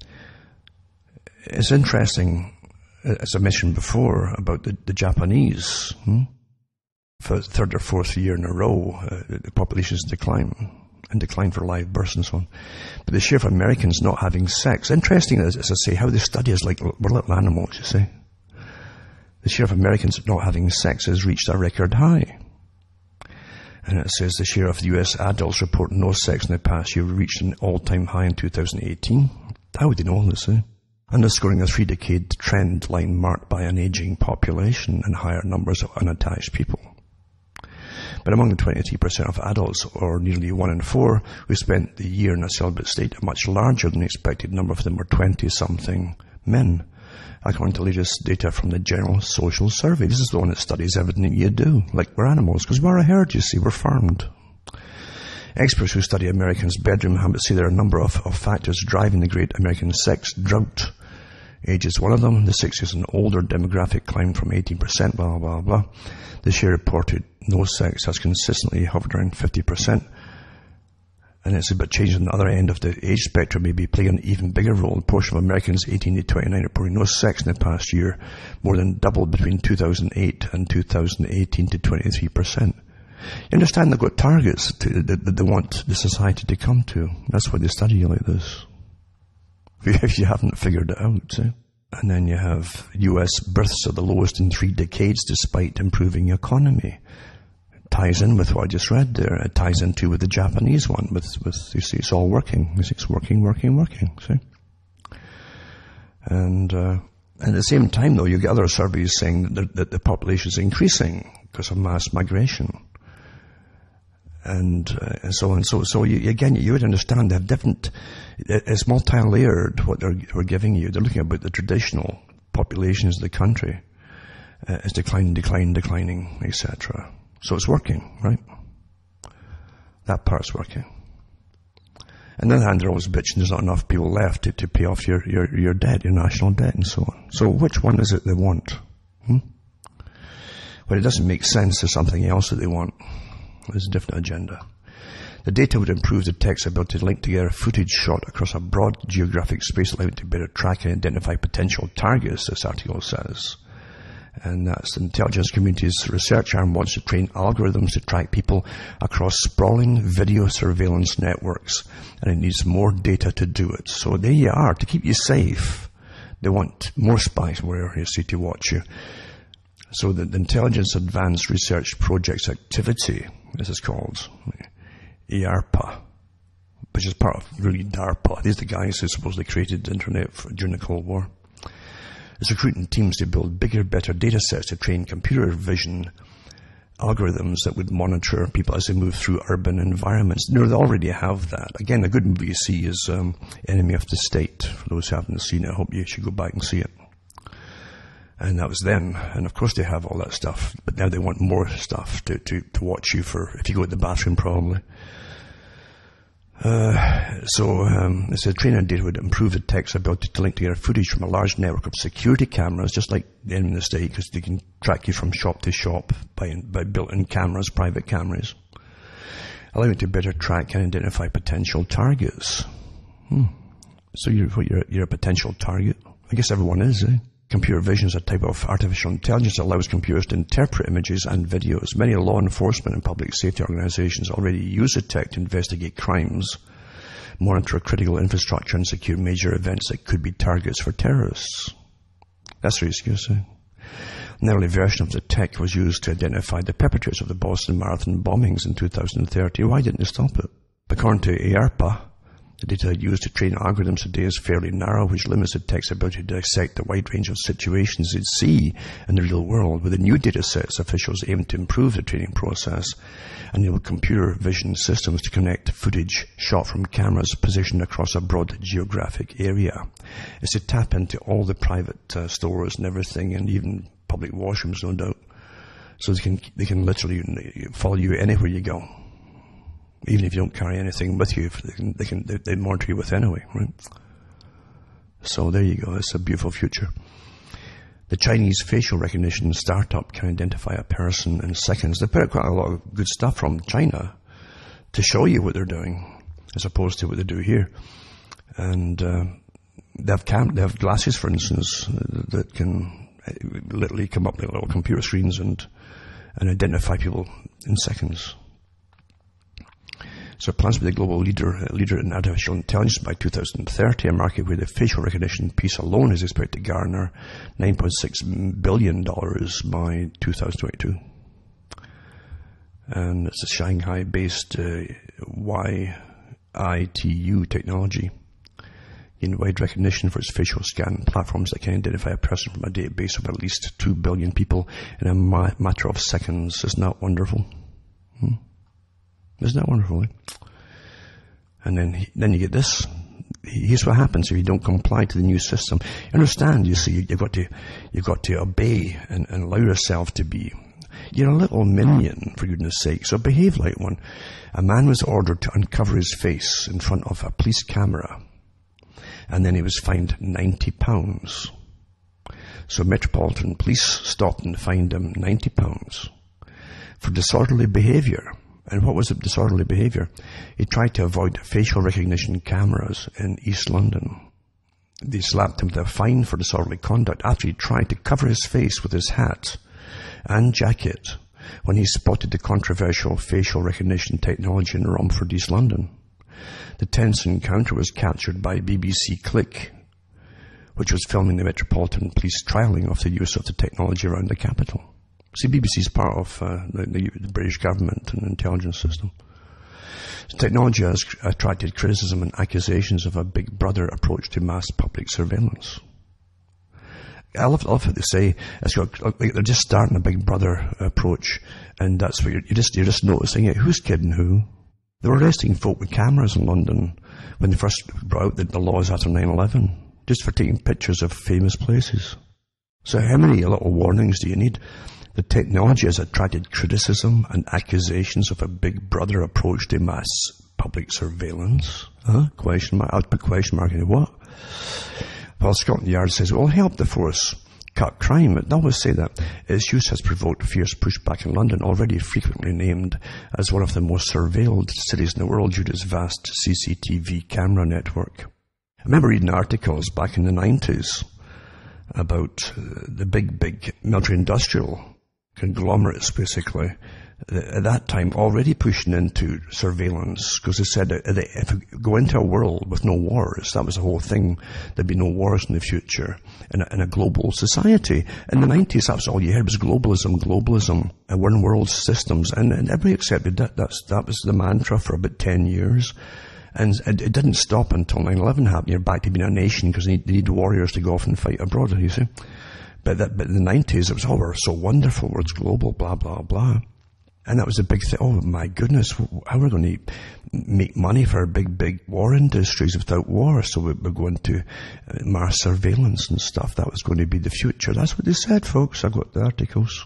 It's interesting, as I mentioned before, about the, the Japanese. Hmm? For the third or fourth year in a row, uh, the population's decline, and decline for live births and so on. But the share of Americans not having sex, interesting as, as I say, how they study us like we're little animals, you see. The share of Americans not having sex has reached a record high. And it says the share of U S adults report no sex in the past year reached an all-time high in two thousand eighteen. How would they know all this, eh? Underscoring a three-decade trend line marked by an aging population and higher numbers of unattached people. But among the twenty-three percent of adults, or nearly one in four, who spent the year in a celibate state, a much larger than expected number of them were twenty-something men, according to latest data from the General Social Survey. This is the one that studies everything you do, like we're animals, because we're a herd, you see, we're farmed. Experts who study Americans' bedroom habits say there are a number of, of factors driving the great American sex drought. Age is one of them. The sixties and older demographic climbed from eighteen percent, blah, blah, blah. The share reported no sex has consistently hovered around fifty percent. And it's a bit changed on the other end of the age spectrum, maybe playing an even bigger role. The portion of Americans eighteen to twenty-nine reporting no sex in the past year more than doubled between two thousand eight and two thousand eighteen to twenty-three percent. You understand they've got targets to, that, that they want the society to come to. That's why they study you like this. If you haven't figured it out, see? And then you have U S births are the lowest in three decades despite improving economy. It ties in with what I just read there. It ties in too with the Japanese one. With, with you see, it's all working. You see, it's working, working, working. See? And uh, at the same time, though, you get other surveys saying that the, that the population is increasing because of mass migration. And uh, so on. So, so you, again, you would understand they have different, it's multi-layered what they're, they're giving you. They're looking about the traditional populations of the country. Uh, it's declining, declining, declining, et cetera. So it's working, right? That part's working. On the other hand, they're always bitching there's not enough people left to, to pay off your, your, your debt, your national debt and so on. So which one is it they want? Hmm? Well, it doesn't make sense. There's something else that they want. There's a different agenda. The data would improve the tech's ability to link together footage shot across a broad geographic space, allowing it to better track and identify potential targets, this article says. And that's the intelligence community's research arm wants to train algorithms to track people across sprawling video surveillance networks, and it needs more data to do it. So there you are, to keep you safe. They want more spies where you see to watch you. So the, the Intelligence Advanced Research Projects Activity, this is called I A R P A, which is part of really DARPA. These are the guys who supposedly created the internet for, during the Cold War. It's recruiting teams to build bigger, better data sets to train computer vision algorithms that would monitor people as they move through urban environments. You know, they already have that. Again, a good movie you see is um, Enemy of the State. For those who haven't seen it, I hope you should go back and see it. And that was then. And of course they have all that stuff. But now they want more stuff to, to, to watch you for, if you go to the bathroom probably. Uh, so, um, it said training data would improve the tech's ability to link together footage from a large network of security cameras, just like the Enemy of the State, because they can track you from shop to shop by, by built-in cameras, private cameras. Allowing it to better track and identify potential targets. Hmm. So you're, you're, you're a potential target? I guess everyone is, eh? Computer vision is a type of artificial intelligence that allows computers to interpret images and videos. Many law enforcement and public safety organizations already use the tech to investigate crimes, monitor critical infrastructure, and secure major events that could be targets for terrorists. That's the excuse. Eh? An early version of the tech was used to identify the perpetrators of the Boston Marathon bombings in two thousand thirteen. Why didn't they stop it? According to I A R P A, The data used to train algorithms today is fairly narrow, which limits the tech's ability to dissect the wide range of situations it see in the real world. With the new data sets, officials aim to improve the training process and enable computer vision systems to connect footage shot from cameras positioned across a broad geographic area. It's to tap into all the private uh, stores and everything, and even public washrooms, no doubt. So they can, they can literally follow you anywhere you go. Even if you don't carry anything with you, they can, they can, they, they monitor you with anyway, right? So there you go. It's a beautiful future. The Chinese facial recognition startup can identify a person in seconds. They put out quite a lot of good stuff from China to show you what they're doing, as opposed to what they do here. And uh, they have cam- they have glasses, for instance, that can literally come up like little computer screens and and identify people in seconds. So it plans to be the global leader uh, leader in artificial intelligence by two thousand thirty, a market where the facial recognition piece alone is expected to garner nine point six billion dollars by two thousand twenty-two. And it's a Shanghai-based uh, Y I T U technology. In wide recognition for its facial scan platforms that can identify a person from a database of at least two billion people in a ma- matter of seconds. Isn't that wonderful? Hmm? Isn't that wonderful? Eh? And then, then you get this. Here's what happens if you don't comply to the new system. You understand? You see, you've got to, you've got to obey and, and allow yourself to be. You're a little minion, for goodness sake. So behave like one. A man was ordered to uncover his face in front of a police camera, and then he was fined ninety pounds. So Metropolitan Police stopped and fined him ninety pounds for disorderly behaviour. And what was the disorderly behaviour? He tried to avoid facial recognition cameras in East London. They slapped him with a fine for disorderly conduct after he tried to cover his face with his hat and jacket when he spotted the controversial facial recognition technology in Romford, East London. The tense encounter was captured by B B C Click, which was filming the Metropolitan Police trialling of the use of the technology around the capital. See, B B C is part of uh, the, the, the British government and intelligence system. The technology has attracted criticism and accusations of a Big Brother approach to mass public surveillance. I love, I love what they say. It's got, like, they're just starting a Big Brother approach, and that's what you're, you're just you're just noticing it. Who's kidding who? They were arresting folk with cameras in London when they first brought out the, the laws after nine eleven, just for taking pictures of famous places. So how many little warnings do you need? The technology has attracted criticism and accusations of a Big Brother approach to mass public surveillance. Huh? Question mark. I'll put question mark in what? Well, Scotland Yard says it will help the force cut crime. They always say that. Its use has provoked fierce pushback in London, already frequently named as one of the most surveilled cities in the world due to its vast C C T V camera network. I remember reading articles back in the nineties about uh, the big, big military-industrial conglomerates, basically, at that time already pushing into surveillance, because they said that if we go into a world with no wars, that was the whole thing, there'd be no wars in the future in a, in a global society. In the nineties, that was all you heard was globalism, globalism, and one world systems, and, and everybody accepted that. That's, that was the mantra for about ten years. And it, it didn't stop until nine eleven happened. You're back to being a nation because they need, they need warriors to go off and fight abroad, you see. But, that, but in the nineties, it was, oh, we're so wonderful, we're global, blah, blah, blah. And that was a big thing. Oh, my goodness, how are we going to make money for our big, big war industries without war? So we're going to mass surveillance and stuff. That was going to be the future. That's what they said, folks. I got the articles.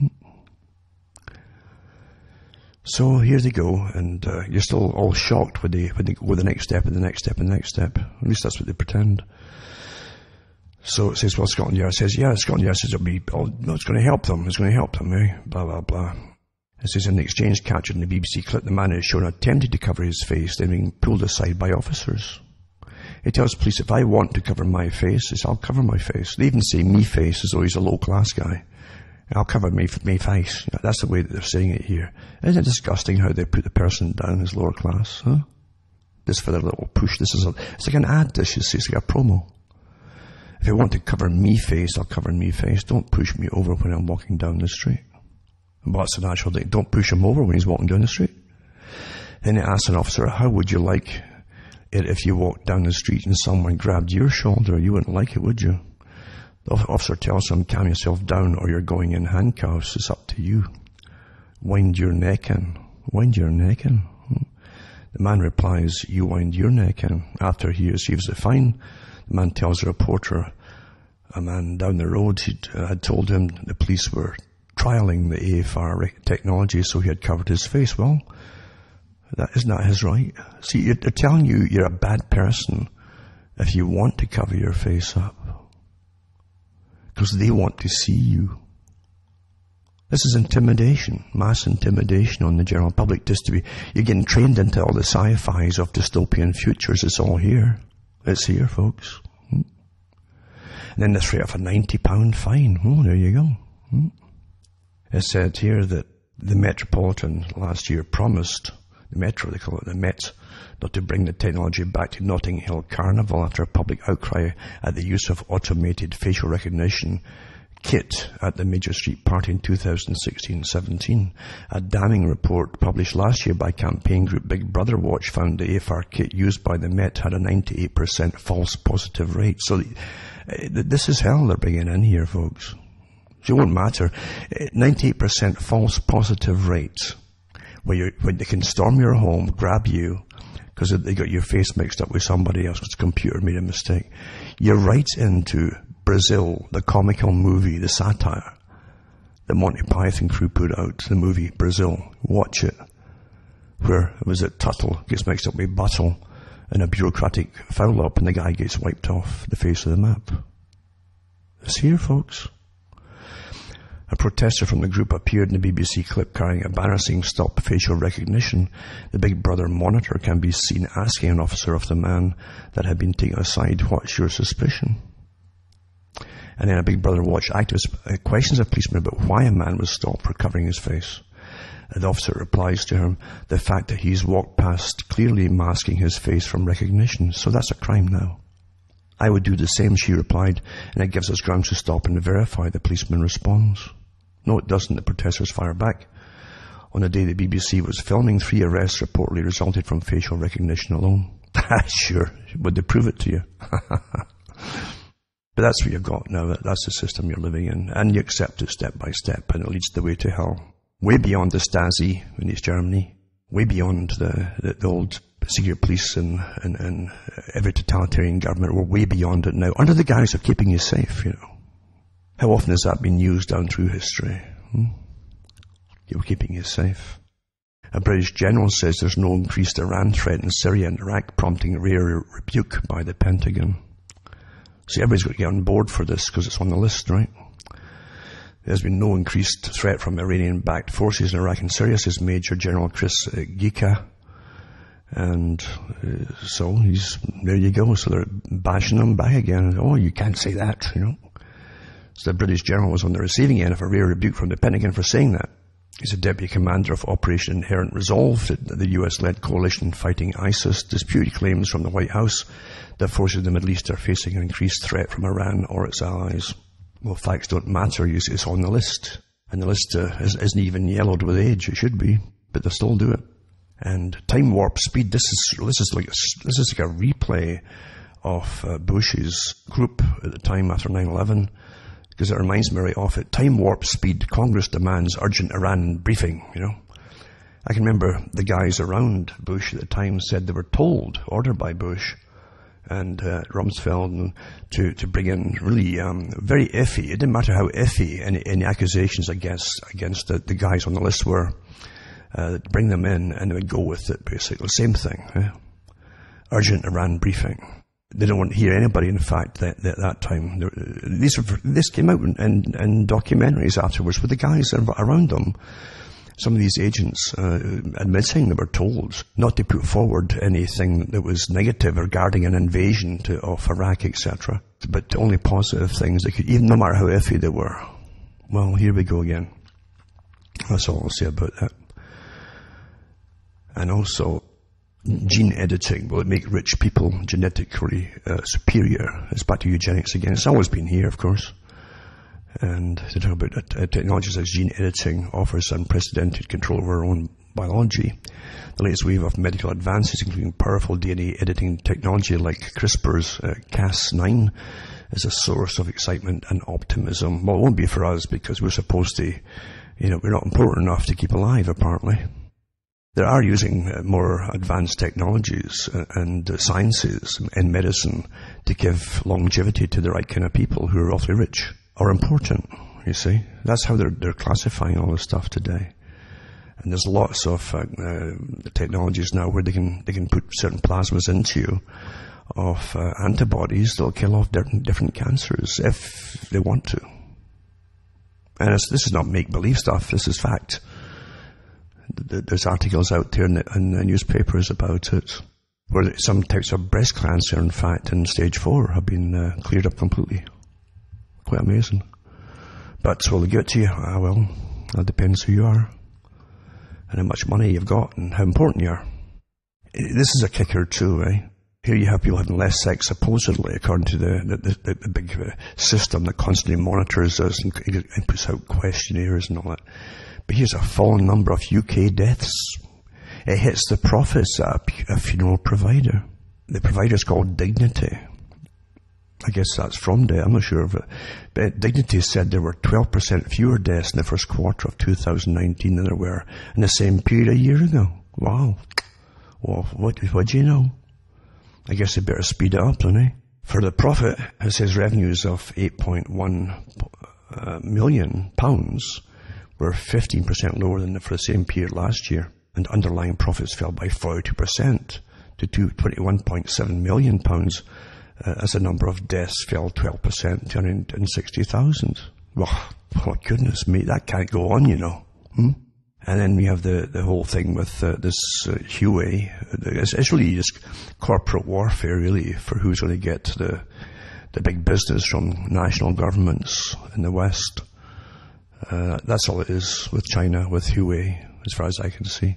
So here they go, and uh, you're still all shocked when they, when they go the next step and the next step and the next step. At least that's what they pretend. So it says, well, Scotland Yard says, yeah, Scotland Yard says it'll be, oh, no, it's going to help them, it's going to help them, eh? Blah, blah, blah. It says, in the exchange captured in the B B C clip, the man is shown attempting to cover his face, then being pulled aside by officers. He tells police, if I want to cover my face, he says, I'll cover my face. They even say me face as though he's a low-class guy. I'll cover me, me face. That's the way that they're saying it here. Isn't it disgusting how they put the person down as lower class, huh? Just for their little push. This is a, it's like an ad, this is, it's like a promo. If you want to cover me face, I'll cover me face. Don't push me over when I'm walking down the street. But that's an actual thing. Don't push him over when he's walking down the street. Then he asks an officer, how would you like it if you walked down the street and someone grabbed your shoulder. You wouldn't like it, would you? The officer tells him, calm yourself down or you're going in handcuffs. It's up to you. Wind your neck in. Wind your neck in. The man replies, you wind your neck in. After he receives the fine, the man tells the reporter, a man down the road had told him the police were trialing the A F R technology, so he had covered his face. Well, that isn't that his right? See, they're telling you you're a bad person if you want to cover your face up, because they want to see you. This is intimidation, mass intimidation on the general public. Just to be, you're getting trained into all the sci-fis of dystopian futures. It's all here. It's here, folks. Hmm. And then the threat of a ninety pound fine. Oh, there you go. Hmm. It said here that the Metropolitan last year promised, the Metro, they call it the Met, not to bring the technology back to Notting Hill Carnival after a public outcry at the use of automated facial recognition kit at the Major Street Party in two thousand sixteen seventeen. A damning report published last year by campaign group Big Brother Watch found the A F R kit used by the Met had a ninety-eight percent false positive rate. So uh, this is hell they're bringing in here, folks. It won't matter. ninety-eight percent false positive rate, where, you, where they can storm your home, grab you, because they got your face mixed up with somebody else because the computer made a mistake. You're right into Brazil, the comical movie, the satire the Monty Python crew put out, the movie Brazil. Watch it. Where, was it Tuttle gets mixed up with Buttle in a bureaucratic foul-up and the guy gets wiped off the face of the map. It's here, folks. A protester from the group appeared in the B B C clip carrying a banner saying "Stop facial recognition." The Big Brother monitor can be seen asking an officer of the man that had been taken aside, "What's your suspicion?" And then a Big Brother Watch activist questions a policeman about why a man was stopped for covering his face. The officer replies to him, the fact that he's walked past clearly masking his face from recognition. So that's a crime now. I would do the same, she replied, and it gives us grounds to stop and verify. The policeman responds. No, it doesn't. The protesters fire back. On the day the B B C was filming, three arrests reportedly resulted from facial recognition alone. Sure, would they prove it to you? But that's what you've got now. That's the system you're living in. And you accept it step by step, and it leads the way to hell. Way beyond the Stasi in East Germany. Way beyond the, the, the old secret police and, and, and every totalitarian government. We're way beyond it now. Under the guise of keeping you safe, you know. How often has that been used down through history? Hmm? You're keeping you safe. A British general says there's no increased Iran threat in Syria and Iraq, prompting rare rebuke by the Pentagon. See, everybody's got to get on board for this because it's on the list, right? There's been no increased threat from Iranian-backed forces in Iraq and Syria, says Major General Chris uh, Gika. And uh, so he's, there you go. So they're bashing him back again. Oh, you can't say that, you know. So the British general was on the receiving end of a rare rebuke from the Pentagon for saying that. He's a deputy commander of Operation Inherent Resolve, the U S-led coalition fighting ISIS, disputed claims from the White House that forces in the Middle East are facing an increased threat from Iran or its allies. Well, facts don't matter. It's on the list. And the list uh, isn't even yellowed with age. It should be, but they still do it. And time warp speed, this is, this is like, a, this is like a replay of uh, Bush's group at the time after nine eleven. Because it reminds me right off it. Time warp speed. Congress demands urgent Iran briefing, you know. I can remember the guys around Bush at the time said they were told, ordered by Bush and uh, Rumsfeld, and to, to bring in really um, very iffy. It didn't matter how iffy any, any accusations against against the, the guys on the list were. Uh, bring them in and they would go with it, basically. Same thing. Eh? Urgent Iran briefing. They don't want to hear anybody, in fact, that, that, that time. These were, this came out in, in, in documentaries afterwards with the guys around them. Some of these agents uh, admitting they were told not to put forward anything that was negative regarding an invasion to, of Iraq, et cetera, but only positive things. They could, even no matter how iffy they were. Well, here we go again. That's all I'll say about that. And also, gene editing, will it make rich people genetically uh, superior? It's back to eugenics again. It's always been here, of course. And they talk about uh, technologies like gene editing offers unprecedented control over our own biology. The latest wave of medical advances, including powerful D N A editing technology like CRISPR's uh, Cas nine, is a source of excitement and optimism. Well, it won't be for us because we're supposed to, you know, we're not important enough to keep alive, apparently. They are using uh, more advanced technologies uh, and uh, sciences in medicine to give longevity to the right kind of people who are awfully rich or important, you see. That's how they're, they're classifying all this stuff today. And there's lots of uh, uh, technologies now where they can they can put certain plasmas into you of uh, antibodies that'll kill off different, different cancers if they want to. And it's, this is not make-believe stuff, this is fact. There's articles out there in the, in the newspapers about it, where some types of breast cancer, in fact, in stage four have been uh, cleared up completely. Quite amazing. But will they give it to you? Ah, well, that depends who you are, and how much money you've got, and how important you are. This is a kicker too, eh? Here you have people having less sex, supposedly, according to the, the, the, the big uh, system that constantly monitors us and, and puts out questionnaires and all that. But here's a fallen number of U K deaths. It hits the profits at a, a funeral provider. The provider's called Dignity. I guess that's from there, I'm not sure of it. But Dignity said there were twelve percent fewer deaths in the first quarter of two thousand nineteen than there were in the same period a year ago. Wow. Well, what, what do you know? I guess they better speed it up, don't they? For the profit, it says revenues of eight point one uh, million pounds were fifteen percent lower than the, for the same period last year, and underlying profits fell by forty-two percent to twenty-one point seven million pounds, uh, as the number of deaths fell twelve percent to one hundred sixty thousand. Oh, oh, goodness me, that can't go on, you know. Hmm? And then we have the, the whole thing with uh, this uh, Huawei. It's, it's really just corporate warfare, really, for who's going to get the the big business from national governments in the West. Uh, that's all it is with China, with Huawei, as far as I can see.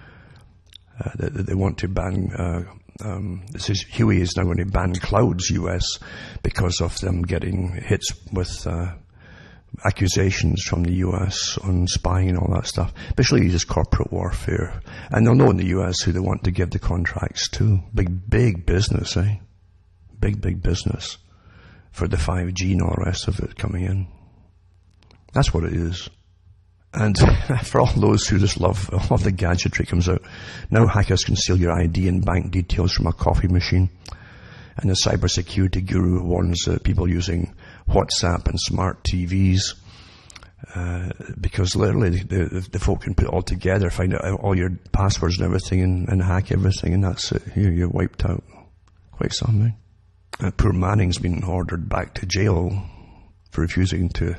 Uh, they, they want to ban, uh, um, this is, Huawei is now going to ban clouds, U S, because of them getting hits with uh, accusations from the U S on spying and all that stuff. But it's really just corporate warfare. And they'll know in the U S who they want to give the contracts to. Big, big business, eh? Big, big business for the five G and all the rest of it coming in. That's what it is. And for all those who just love all the gadgetry comes out, now hackers can steal your I D and bank details from a coffee machine. And the cybersecurity guru warns uh, people using WhatsApp and smart T Vs, uh, because literally the, the, the folk can put it all together, find out all your passwords and everything, and, and hack everything, and that's it. You're, you're wiped out. Quite something. Uh, poor Manning's been ordered back to jail for refusing to,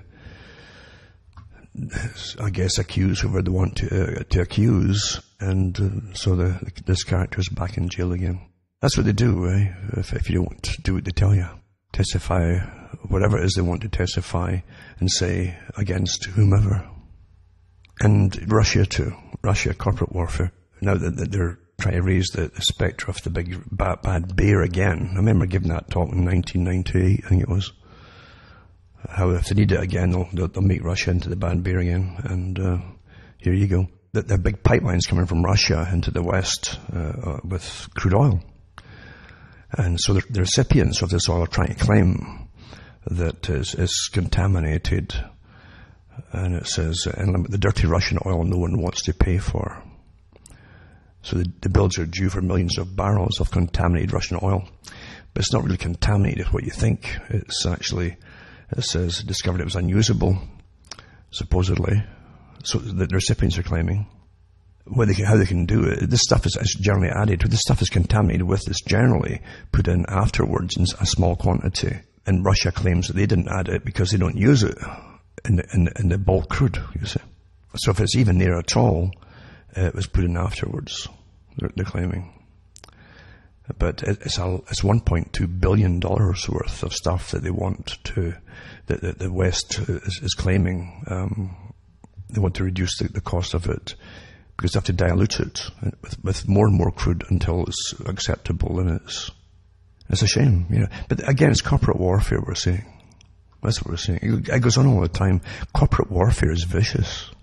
I guess, accuse whoever they want to, uh, to accuse, and uh, so the, this character's back in jail again. That's what they do, eh? If, if you don't do what they tell you. Testify, whatever it is they want to testify and say against whomever. And Russia too. Russia, corporate warfare. Now that, that they're trying to raise the, the spectre of the big bad, bad bear again. I remember giving that talk in nineteen ninety-eight, I think it was. How if they need it again, they'll, they'll, they'll make Russia into the bad bear again. And uh, here you go. The, the big pipelines coming from Russia into the West uh, uh, with crude oil. And so the, the recipients of this oil are trying to claim that is, is contaminated. And it says, and the dirty Russian oil no one wants to pay for. So the, the bills are due for millions of barrels of contaminated Russian oil. But it's not really contaminated what you think. It's actually, it says, discovered it was unusable, supposedly. So the, the recipients are claiming. Where they can, how they can do it. This stuff is, is generally added. This stuff is contaminated with this generally put in afterwards in a small quantity. And Russia claims that they didn't add it because they don't use it in the, in the, in the bulk crude, you see. So if it's even there at all, uh, it was put in afterwards, they're, they're claiming. But it, it's a, it's one point two billion dollars worth of stuff that they want to, that, that the West is, is claiming. Um, they want to reduce the, the cost of it, because they have to dilute it with, with more and more crude until it's acceptable, and it's, it's a shame, you know. But again, it's corporate warfare we're seeing. That's what we're seeing. It goes on all the time. Corporate warfare is vicious.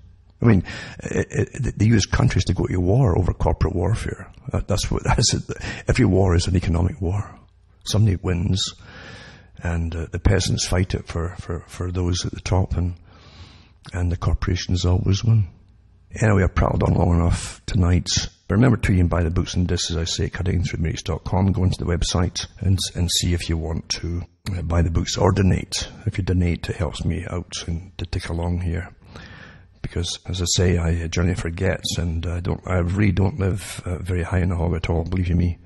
I mean, it, it, they use countries to go to war over corporate warfare. That, that's what, that's it. Every war is an economic war. Somebody wins, and uh, the peasants fight it for, for, for those at the top, and, and the corporations always win. Anyway, I've prattled on long enough tonight. But remember to, you can buy the books and discs, as I say, cutting through mirrors dot com. Go into the website and, and see if you want to uh, buy the books or donate. If you donate, it helps me out and to tick along here. Because, as I say, I generally forget, and I don't, I really don't live uh, very high in the hog at all, believe you me.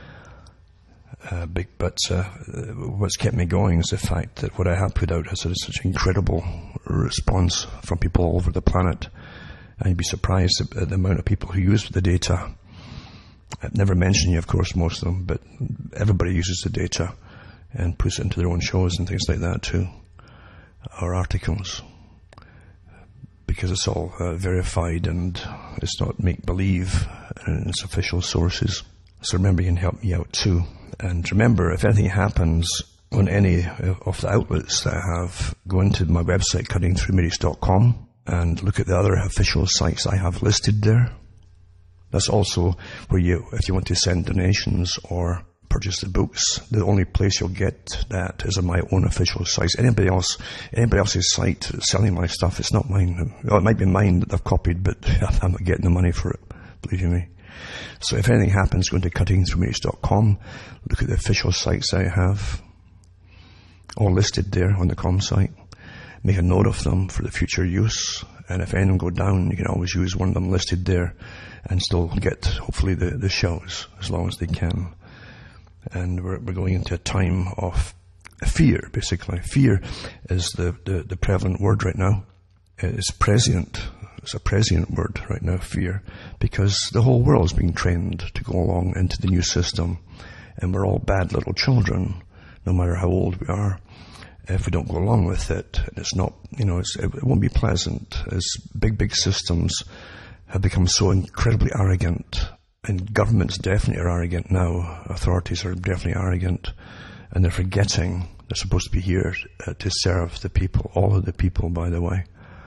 Uh, big, but uh, what's kept me going is the fact that what I have put out has had such incredible response from people all over the planet. And you'd be surprised at the amount of people who use the data. I've never mentioned you, of course, most of them, but everybody uses the data and puts it into their own shows and things like that too, or articles, because it's all uh, verified and it's not make-believe and it's official sources. So remember, you can help me out too. And remember, if anything happens on any of the outlets that I have, go into my website, cutting through mirrors dot com, and look at the other official sites I have listed there. That's also where you, if you want to send donations or purchase the books, the only place you'll get that is on my own official sites. Anybody else, anybody else's site selling my stuff, it's not mine. Well, it might be mine that I've copied, but I'm not getting the money for it, believe you me. So if anything happens, go into cutting through mirrors dot com, look at the official sites I have, all listed there on the com site. Make a note of them for the future use, and if any of them go down, you can always use one of them listed there and still get, hopefully, the, the shows as long as they can. And we're, we're going into a time of fear, basically. Fear is the, the, the prevalent word right now. It's prescient. It's a prescient word right now, fear, because the whole world is being trained to go along into the new system, and we're all bad little children, no matter how old we are. If we don't go along with it, and it's not, you know, it's, it won't be pleasant, as big, big systems have become so incredibly arrogant, and governments definitely are arrogant now, authorities are definitely arrogant, and they're forgetting they're supposed to be here uh, to serve the people, all of the people, by the way,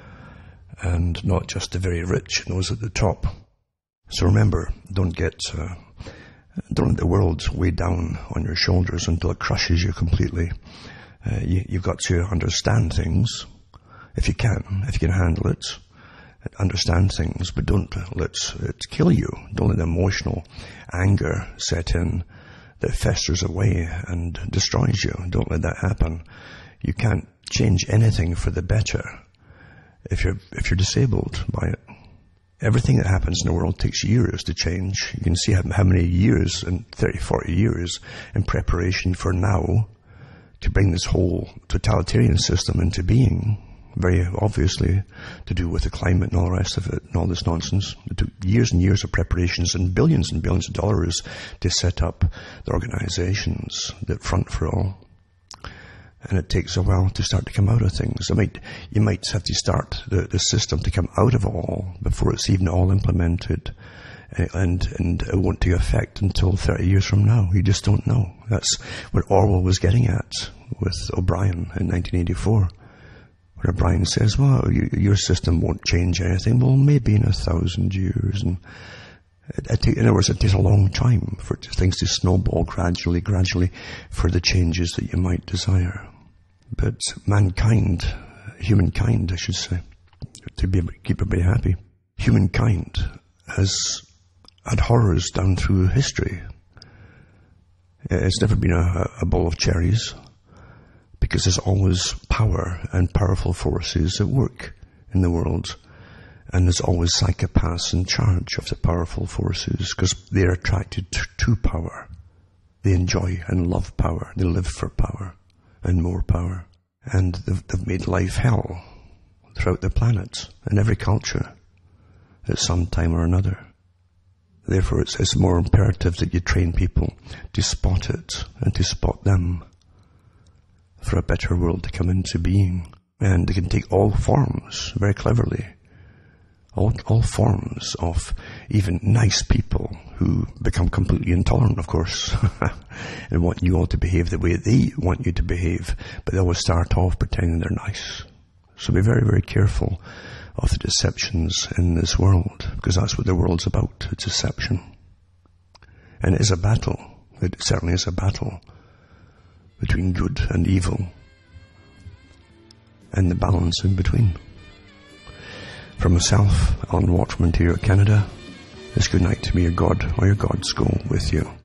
and not just the very rich and those at the top. So remember, don't get, uh, don't let the world weigh down on your shoulders until it crushes you completely. Uh, you, you've got to understand things, if you can, if you can handle it. Understand things, but don't let it kill you. Don't let the emotional anger set in that festers away and destroys you. Don't let that happen. You can't change anything for the better if you're if you're disabled by it. Everything that happens in the world takes years to change. You can see how, how many years, and thirty, forty years, in preparation for now, to bring this whole totalitarian system into being, very obviously to do with the climate and all the rest of it and all this nonsense. It took years and years of preparations and billions and billions of dollars to set up the organizations that front for all. And it takes a while to start to come out of things. I might, you might have to start the, the system to come out of all before it's even all implemented. And, and it won't take effect until thirty years from now. You just don't know. That's what Orwell was getting at with O'Brien in nineteen eighty-four. Where O'Brien says, well, you, your system won't change anything. Well, maybe in a thousand years. And it, it take, in other words, it takes a long time for things to snowball gradually, gradually for the changes that you might desire. But mankind, humankind, I should say, to be, keep everybody happy, humankind has had horrors down through history. It's never been a, a bowl of cherries, because there's always power and powerful forces at work in the world. And there's always psychopaths in charge of the powerful forces, because they're attracted to, to power. They enjoy and love power. They live for power and more power. And they've, they've made life hell throughout the planet and every culture at some time or another. Therefore, it's, it's more imperative that you train people to spot it and to spot them for a better world to come into being. And they can take all forms very cleverly. All, all forms of even nice people who become completely intolerant, of course, and want you all to behave the way they want you to behave, but they always start off pretending they're nice. So be very, very careful of the deceptions in this world, because that's what the world's about. It's deception. And it is a battle. It certainly is a battle between good and evil, and the balance in between. From myself, Alan Waterman, here at Canada, it's good night. May your God or your gods go with you.